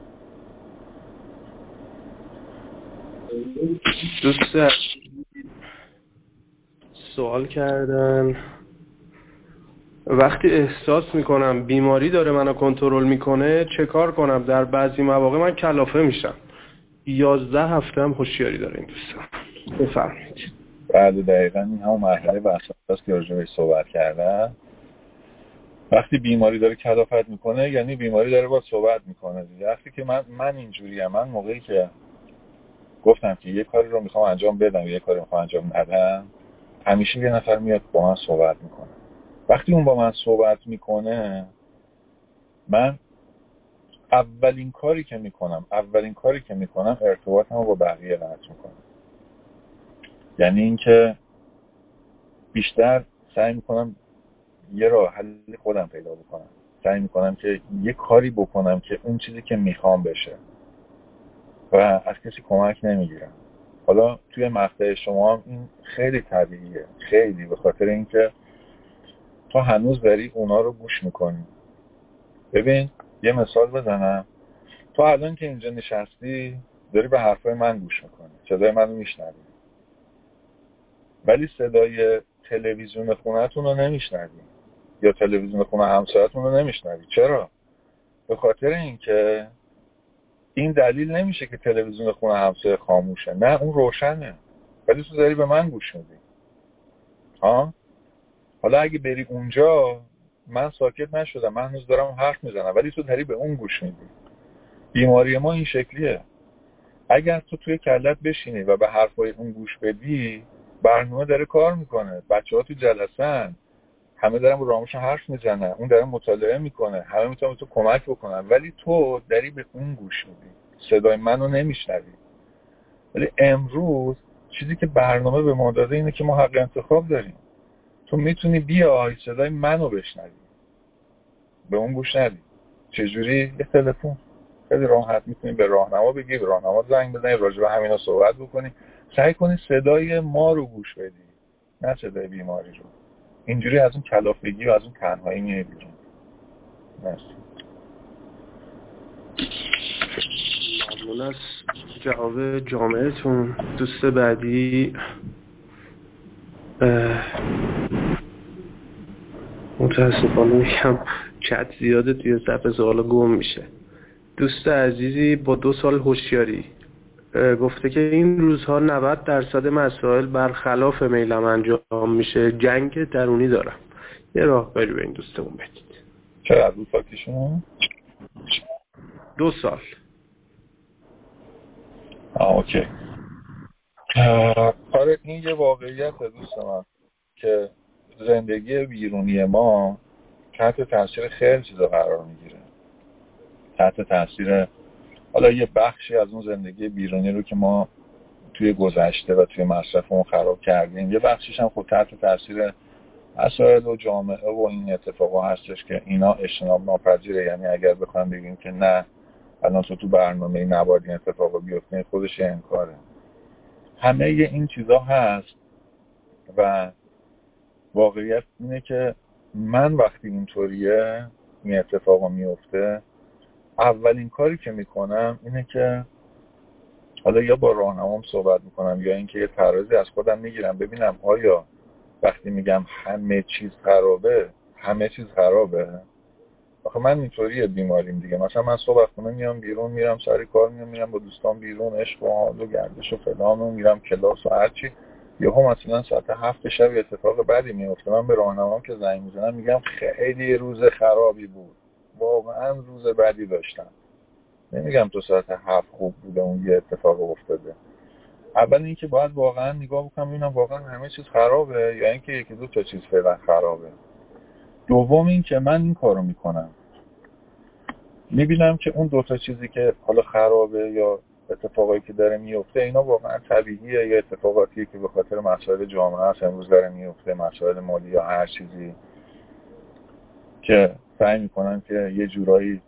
دوست سوال کردن وقتی احساس میکنم بیماری داره منو کنترل میکنه چه کار کنم؟ در بعضی مواقع من کلافه میشم. 11 هفته هم هوشیاری داره این دوستان. بفرمایید. بعد دقیقاً این همون مرحله وسواس که راجع بهش صحبت کردن. وقتی بیماری داره کلافت میکنه یعنی بیماری داره با صحبت میکنه دیگه. وقتی که من اینجوریم، من موقعی که گفتم که یه کاری رو میخوام انجام بدم، یه کاری میخوام انجام ندم، همیشه یه نفر میاد با من صحبت میکنه. وقتی اون با من صحبت میکنه، من اولین کاری که میکنم ارتباطمو با بقیه قطع میکنم. یعنی اینکه بیشتر سعی میکنم یه راه حل خودم پیدا بکنم، سعی میکنم که یه کاری بکنم که اون چیزی که میخوام بشه و از کسی کمک نمیگیرم. حالا توی مقطع شما هم این خیلی طبیعیه، خیلی، به خاطر اینکه تو هنوز داری اونا رو گوش میکنی. ببین یه مثال بزنم، تو الان که اینجا نشستی داری به حرفای من گوش میکنی، صدای منو میشنوی، ولی صدای تلویزیون خونه‌تون رو نمیشنوی یا تلویزیون خونه همسایه‌تون رو نمیشنوی. چرا؟ به خاطر اینکه این دلیل نمیشه که تلویزیون خونه همسایه خاموشه، نه اون روشنه، ولی تو داری به من گوش میدی. حالا اگه بری اونجا من ساکت نشدم، من هنوز دارم حرف میزنم، ولی تو داری به اون گوش میدی. بیماری ما این شکلیه. اگر تو توی کلت بشینی و به حرفای اون گوش بدی، برنامه داره کار میکنه، بچه‌ها تو جلسه‌ن، همه دارن با راموشون حرف میزنن، اون داره مطالعه میکنه، همه میتونن تو کمک بکنن، ولی تو داری به اون گوش میدی، صدای منو نمیشنوی. ولی امروز چیزی که برنامه به ما داده اینه که ما حق انتخاب داریم. تو میتونی بیای صدای منو بشنوی، به اون گوش ندی. چجوری؟ یه تلفن. خیلی راحت میتونی به راهنما بگی، به راهنما زنگ بزنی، راجع به همینا صحبت بکنی، سعی کنی صدای ما رو گوش بدی، نه صدای بیماری رو. اینجوری از اون کلافگی و از اون تنهایی میای بیرون. مرسی. ممنون از جواب جامعتون. دوست بعدی متاسفانه میگم چت زیاده، توی صفحه سوال گم میشه. دوست عزیزی با 2 سال هوشیاری گفته که این روزها 90% مسائل برخلاف میلم انجام میشه، جنگ درونی دارم، یه راهبری به این دوستمون بدید. چرا از دوست ساکتیشون؟ 2 سال. اوکی. آره این یه واقعیت دوست من که زندگی بیرونی ما تحت تاثیر خیلی چیزا قرار میگیره. تحت تاثیر، حالا یه بخشی از اون زندگی بیرونی رو که ما توی گذشته و توی مصرفمون خراب کردیم، یه بخشیش هم خب تحت تاثیر مسائل و جامعه و این اتفاقا هستش که اینا اجتناب ناپذیره. یعنی اگر بخوام بگیم که نه الان تو برنامه نباید این اتفاقا بیفته، خودش انکاره. همه این چیزا هست و واقعیت اینه که من وقتی اینطوریه این اتفاقا میفته، اولین کاری که میکنم اینه که حالا یا با راهنمام صحبت میکنم یا اینکه یه ترازی از خودم میگیرم ببینم آیا وقتی میگم همه چیز خرابه، همه چیز خرابه. آخه من اینطوریه بیماریم دیگه. مثلا من صبح خونه میام بیرون، میرم سر کار، میرم با دوستان بیرون، عشق و حال و گردش و فلان، و میرم کلاس و هرچی. یهو مثلا ساعت 7 شب اتفاق بدی میفته، من به راهنمام که زنگ میزنم میگم خیلی روز خرابی بود، واقعا روز بدی داشتم. نمیگم تو ساعت 7 خوب بوده اون یه اتفاق افتاده. اول اینکه باید واقعا نگاه بکنم ببینم واقعا همه چیز خرابه یا اینکه یکی دو تا چیز فعلا خرابه. دوم اینکه من این کارو میکنم، میبینم که اون دو تا چیزی که حالا خرابه یا اتفاقایی که داره میفته اینا واقعا طبیعیه یا اتفاقاتیه که به خاطر مسائل جامعه است امروز داره میفته، مسائل مالی یا هر چیزی، که سعی میکنم که یه جورایی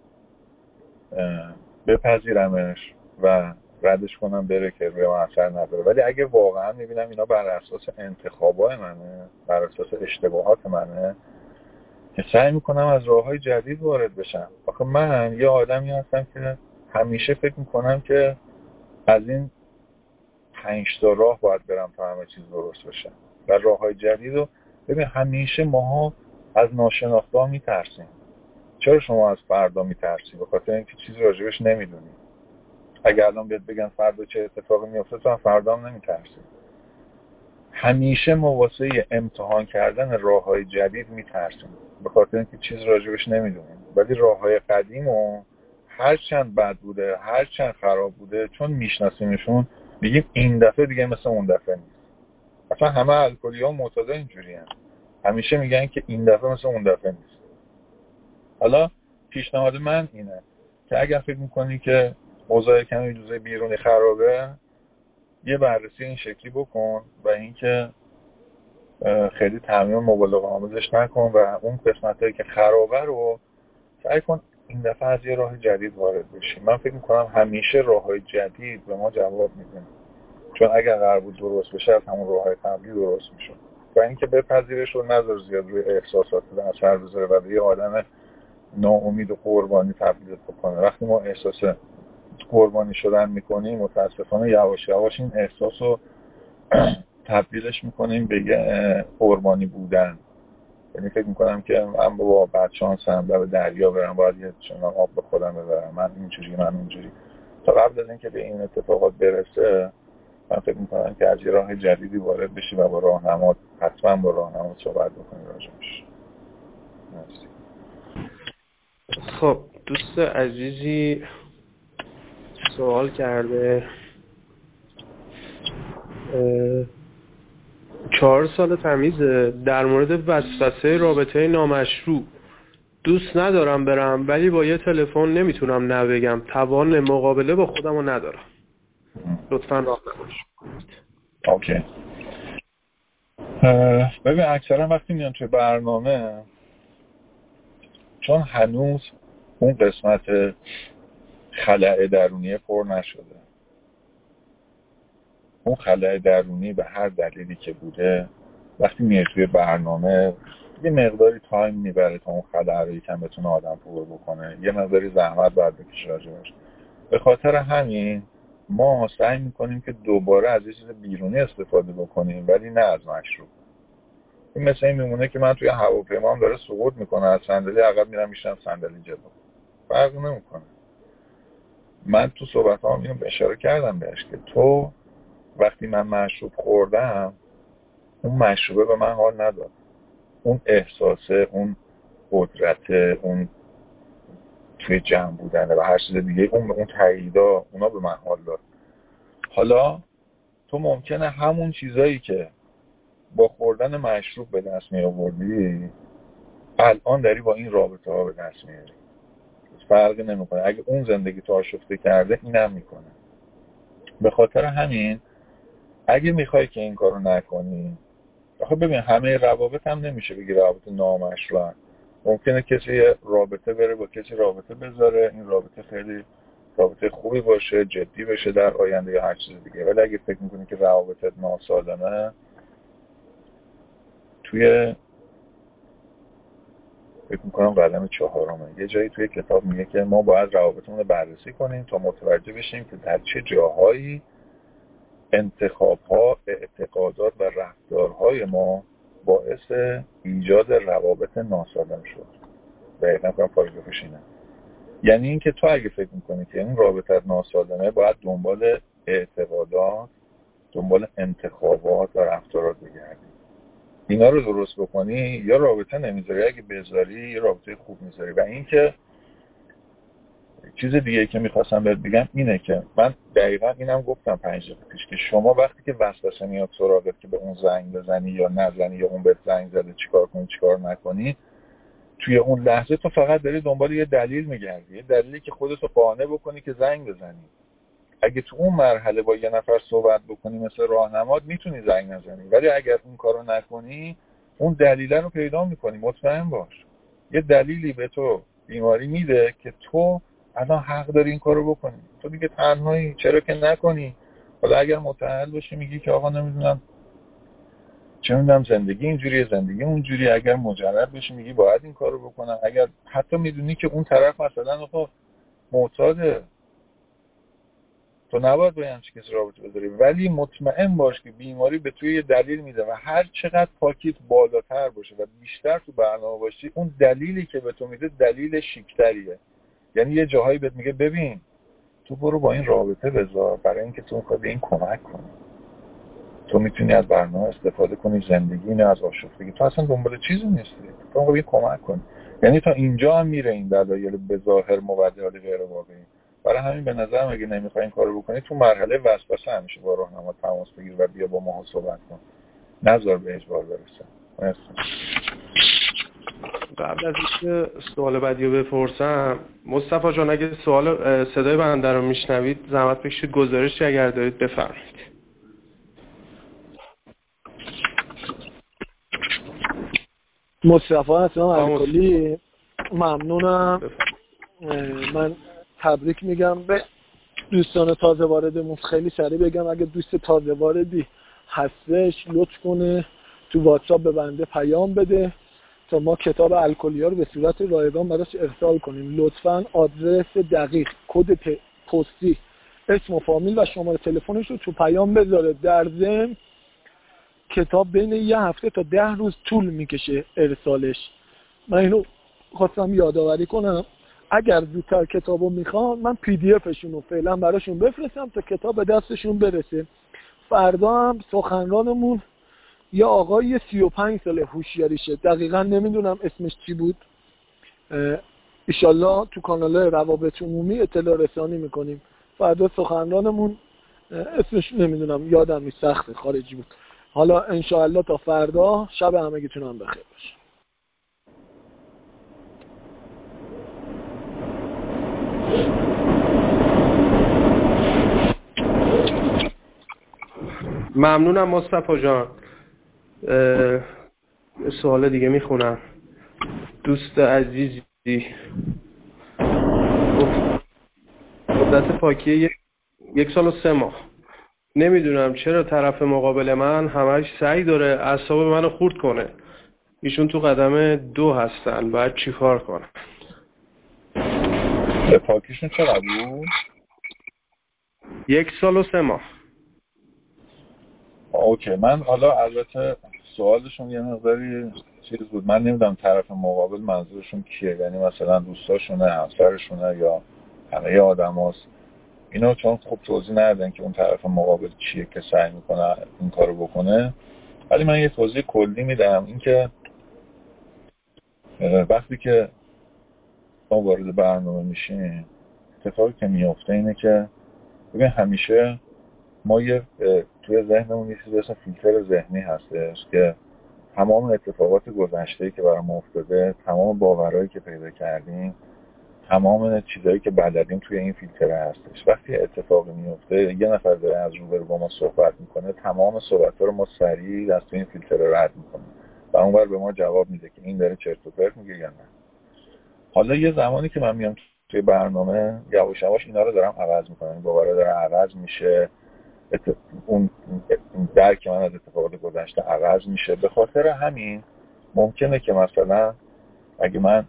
بپذیرمش و ردش کنم بره که روی من اثر نداره. ولی اگه واقعا میبینم اینا بر اساس انتخابای منه، بر اساس اشتباهات منه، که سعی میکنم از راههای جدید وارد بشم. آخه من یه آدمی هستم که همیشه فکر میکنم که از این 5 تا راه باید برم تا همه چیز درست بشه و راههای جدید رو ببین. همیشه ماها از ناشناخته ها میترسیم. چرا شما از فردا میترسی؟ به خاطر اینکه چیزی راجبش نمیدونی. اگه الان بهت بگن فردا چه اتفاقی میفته تو هم فردا هم نمیترسی. همیشه ما واسه امتحان کردن راههای جدید میترسیم به خاطر اینکه چیز راجبش نمیدونیم. ولی راههای قدیمو هر چند بد بوده، هر چند خراب بوده، چون میشناسیمشون میگیم این دفعه دیگه مثل اون دفعه نیست. اصلا همه الکلی‌ها و معتادا اینجوری هستن، همیشه میگن که این دفعه مثل اون دفعه نیست. حالا پیشنهاد من اینه که اگر فکر میکنی که اوضاع کمی روزه بیرونی خرابه، یه بررسی این شکلی بکن و اینکه خیلی تمرین مبالغه آمیزش نکن و اون قسمتایی که خرابه رو سعی کن این دفعه از یه راه جدید وارد بشی. من فکر میکنم همیشه راههای جدید به ما جواب میده. چون اگر قرار بود درست بشه از همون راههای قبلی درست میشد. و اینکه بپذیرش و نذار زیاد روی احساسات اثر بذاره و به یه آدم ناامید و قربانی تبدیل بکنه. وقتی ما احساس قربانی شدن میکنیم متاسفانه یواش یواش این احساس رو تبدیلش میکنیم به قربانی بودن. یعنی فکر میکنم که من با بدشانسم به دریا برم، باید یه چنان آب به خودم ببرم، من اینجوری من اونجوری. تا قبل از اینکه به این اتفاقات برسه من فکر میکنم که از یه راه جدیدی وارد بشی و با راهنما حتما با راهنما صحبت بکنی راجعش. مرسی. خب دوست عزیزی سوال کرده 4 سال تمیزه، در مورد وسوسه رابطه نامشروع. دوست ندارم برم ولی با یه تلفن نمیتونم نه بگم، توان مقابله با خودمو ندارم. لطفاً راهنمایی کنید. اوکی. ببین اکثرا وقتی میان توی برنامه چون هنوز اون قسمت خلأ درونی پر نشده، اون خلأ درونی به هر دلیلی که بوده وقتی میاد توی برنامه یه مقداری تایم میبره تا اون خلأ رو یکم بتونه آدم پر بکنه، یه مقداری زحمت باید بکشه راجعش. به خاطر همین ما سعی میکنیم که دوباره از یه چیز بیرونی استفاده بکنیم ولی نه از مشروب. این مثل این میمونه که من توی هواپیما هم داره سقوط میکنه، از صندلی عقب میرم میشم صندلی جلو، فرق نمیکنه. من تو صحبتام اینو اشاره کردم بهش که تو وقتی من مشروب خوردم اون مشروبه به من حال نداد، اون احساسه، اون قدرت، اون توی جمع بودنه و هر چیز دیگه، اون تاییدا، اونا به من حال داد. حالا تو ممکنه همون چیزایی که با خوردن مشروب به دست می آوردی الان داری با این رابطه ها به دست میاری. فرقی نمیکنه. اگه اون زندگی تو آشفته کرده اینم میکنه. به خاطر همین اگه میخوای که این کارو نکنی، آخه ببین همه روابط هم نمیشه بگی روابط نامشروع. ممکنه کسی رابطه بره با کسی رابطه بذاره، این رابطه خیلی رابطه خوبی باشه، جدی بشه در آینده یا هر چیز دیگه، ولی اگه فکر میکنی که روابطت ناسالمه، توی فکر میکنم قدم 4 یه جایی توی کتاب میگه که ما باید روابطمون رو بررسی کنیم تا متوجه بشیم که در چه جاهایی انتخاب‌ها، اعتقادات و رفتارهای ما باعث ایجاد روابط ناسالم شد. دقیقاً کنم پاراگرافش اینه. یعنی این که تو اگه فکر میکنی که این رابطت ناسالمه باید دنبال اعتقادات، دنبال انتخابات و رفتارات بگردی. اینا رو درست بکنی یا رابطه نمیذاری، اگه بذاری یه رابطه خوب میذاری. و این که چیز دیگه که میخواستم بهت بگم اینه که من دقیقاً اینم گفتم 5 دقیقه پیش که شما وقتی که وسوسه میاد سراغت که به اون زنگ بزنی یا نزنی یا اون بهت زنگ زده چیکار کنی چیکار نکنی، توی اون لحظه تو فقط داری دنبال یه دلیل میگردی، یه دلیلی که خودتو قانع بکنی که زنگ بزنی. اگه تو اون مرحله با یه نفر صحبت بکنی مثل راهنمات میتونی زنگ نزنی، ولی اگر اون کارو نکنی اون دلیل رو پیدا میکنی. مطمئن باش یه دلیلی به تو بیماری میده که تو الان حق داری این کارو بکنی. تو دیگه تنهایی، چرا که نکنی؟ حالا اگر متأهل باشی میگی که آقا نمیدونم چه میدونم زندگی اینجوریه زندگی اونجوری، اگر مجرد بشی میگی باید این کارو بکنم، اگر حتی میدونی که اون طرف مثلا آقا معتاده تو نباید با همچین کسی رابطه بذاری، ولی مطمئن باش که بیماری به توی یه دلیل میده و هر چقدر پاکیت بالاتر باشه و بیشتر تو برنامه باشی اون دلیلی که به تو میده دلیل شیکتریه. یعنی یه جاهایی بهت میگه ببین تو برو با این رابطه بذار برای اینکه تو میخوای به این کمک کنی، تو میتونی از برنامه استفاده کنی زندگی اینو از آشفتگی، تو اصلا دنبال چیزی نیستی، تو میخوای کمک کنی. یعنی تا اینجا هم میره این دلایل به ظاهر مبدل غیر واقعی. برای همین به نظرم اگه نمیخوای این کارو بکنی تو مرحله وسوسه همیشه با راهنما تماس بگیر و بیا با ما صحبت کن، نذار به اجبار برسه. مرسی. قبل از اینکه سوال بعدی رو بپرسم، مصطفی جان اگه سوال صدای بنده رو میشنوید زحمت بکشید گزارشی اگر دارید بفرمایید. مصطفی هستم علیکلی. ممنونم. من تبریک میگم به دوستان تازه واردمون خیلی سریع بگم اگه دوست تازه واردی هستش لطف کنه تو واتساپ به بنده پیام بده تا ما کتاب الکلی‌ها رو به صورت رایگان براش ارسال کنیم. لطفاً آدرس دقیق، کد پستی، اسم و فامیل و شماره تلفنش رو تو پیام بذاره. در ضمن کتاب بین 1 هفته تا 10 روز طول میکشه ارسالش. من اینو خواستم یادآوری کنم اگر زودتر کتابو میخوان من پی دی افشون رو فعلا براشون بفرستم تا کتاب به دستشون برسه. فردا هم سخنرانمون یا آقای 35 ساله هوشیاریشه، دقیقا نمیدونم اسمش چی بود، ایشالله تو کانال روابط عمومی اطلاع رسانی میکنیم. فردا سخنرانمون اسمش نمیدونم یادم نیست، سخت خارجی بود. حالا انشاءالله تا فردا شب همگیتون هم بخیر باشه. ممنونم مصطفی جان. سوال دیگه میخونم. دوست عزیزی مدت پاکی 1 سال و 3 ماه. نمیدونم چرا طرف مقابل من همش سعی داره اعصاب منو خورد کنه. ایشون تو قدم 2 هستن، باید چی کار کنم؟ پاکیشون چقدر بود؟ 1 سال و 3 ماه. اوکی. من حالا البته سوالشون یه مقداری چیز بود، من نمیدونم طرف مقابل منظورشون کیه، یعنی مثلا دوستاشونه، همسرشونه یا همه آدم هست. اینو چون خوب توضیح ندادن که اون طرف مقابل چیه که سعی میکنه این کارو بکنه، ولی من یه توضیح کلی میدم. این که وقتی که ما وارد برنامه میشیم اتفاقی که میفته اینه که ببین همیشه ما توی ذهنمون یه چیزی اسم فیلتر ذهنی هستش که تمام اتفاقات گذشته‌ای که برام افتاده، تمام باورهایی که پیدا کردیم، تمام چیزایی که بلدیم توی این فیلتر هستش. وقتی اتفاقی میفته یه نفر داره از روبرو با ما صحبت میکنه، تمام صحبت‌ها رو ما سریع از توی این فیلتر رد میکنیم و اونور به ما جواب میده که این داره چرت و پرت میگه یا نه. حالا یه زمانی که من میام توی برنامه یواش یواش اینا رو دارم عوض میکنم، این باورها داره عوض میشه، اون درک من از اتفاقات گذشته عوض میشه. به خاطر همین ممکنه که مثلا اگه من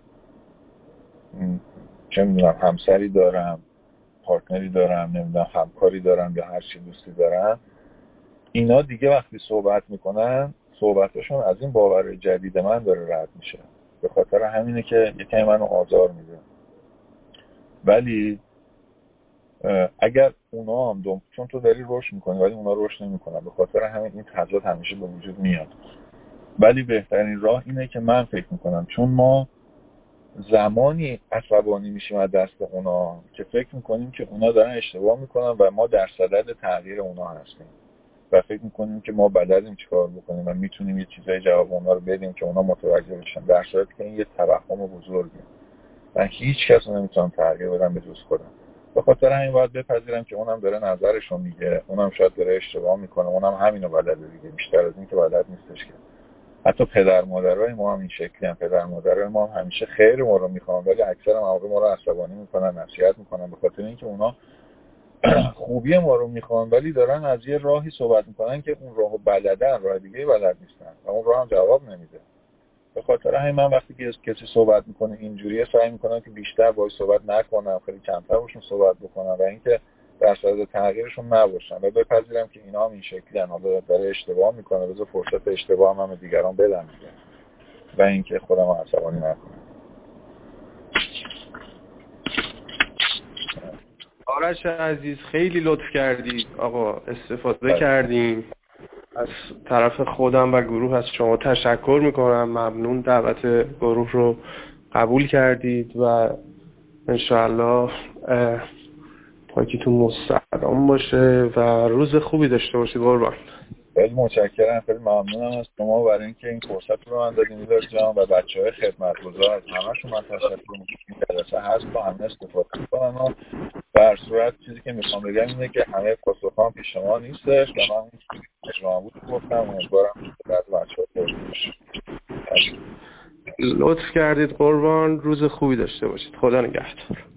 چه میدونم همسری دارم، پارتنری دارم، نمیدونم همکاری دارم یا هر چی دوستی دارم، اینا دیگه وقتی صحبت میکنن صحبتاشون از این باور جدید من داره رد میشه. به خاطر همینه که یکی منو آزار میده. ولی اگر اونا هم چون تو داری رشد میکنی ولی اونا رشد نمیکنن، به خاطر همین این تضاد همیشه به وجود میاد. ولی بهترین راه اینه که من فکر میکنم چون ما زمانی عصبانی میشیم از دست اونا که فکر میکنیم که اونا دارن اشتباه میکنن و ما در صدد تغییر اونا هستیم و فکر میکنیم که ما بلدیم چیکار بکنیم و میتونیم یه چیزای جواب اونا رو بدیم که اونا متوجه بشن، در صورتی که این یه توهم بزرگه. من هیچ کس نمیتونم تغییر بدم به جز خودم. به خاطر همین باید بپذیرم که اونم داره نظرشو میگه، اونم شاید داره اشتباه میکنه، اونم همینو بلده دیگه، بیشتر از این که بلد نیستش که. حتی پدر مادرای ما هم این شکلی هم. پدر مادرای ما هم همیشه خیر ما رو میخوان ولی اکثر مواقع ما رو عصبانی میکنن، نصیحت میکنن، به خاطر اینکه اونا خوبی ما رو میخوان ولی دارن از یه راهی صحبت میکنن که اون راهو بلدن، راه دیگه بلد نیستن و اون راه هم جواب نمیده. به خاطر همین من وقتی که کسی صحبت میکنه اینجوریه سعی میکنم که بیشتر باهاش صحبت نکنم، خیلی کمتر باشون صحبت بکنم و اینکه در صدد تغییرشون نباشم و بپذیرم که اینا هم این شکلی ان، حالا داره اشتباه میکنه، بذار فرصت اشتباه هم دیگران بدم دیگه و اینکه خودم عصبانی نکنم. آرش عزیز خیلی لطف کردید آقا، استفاده کردیم. از طرف خودم و گروه از شما تشکر میکنم. ممنون دعوت گروه رو قبول کردید و انشاءالله پاکیتون مستدام باشه و روز خوبی داشته باشید. قربان. خیلی متشکرم، خیلی ممنونم از شما برای اینکه این فرصت رو من دادین میلاد جان و بچه‌های خدمتگزار از همه‌شون من تشکر می‌کنم. این جلسه هست با همه استفاده می‌کنن و در صورت چیزی که میخوام بگم اینه که همه پاسخ‌ها پیش شما نیستش و من شما بود گفتم، امیدوارم که بعد بچه‌ها خوش لطف کردید قربان. روز خوبی داشته باشید. خدا نگهدار.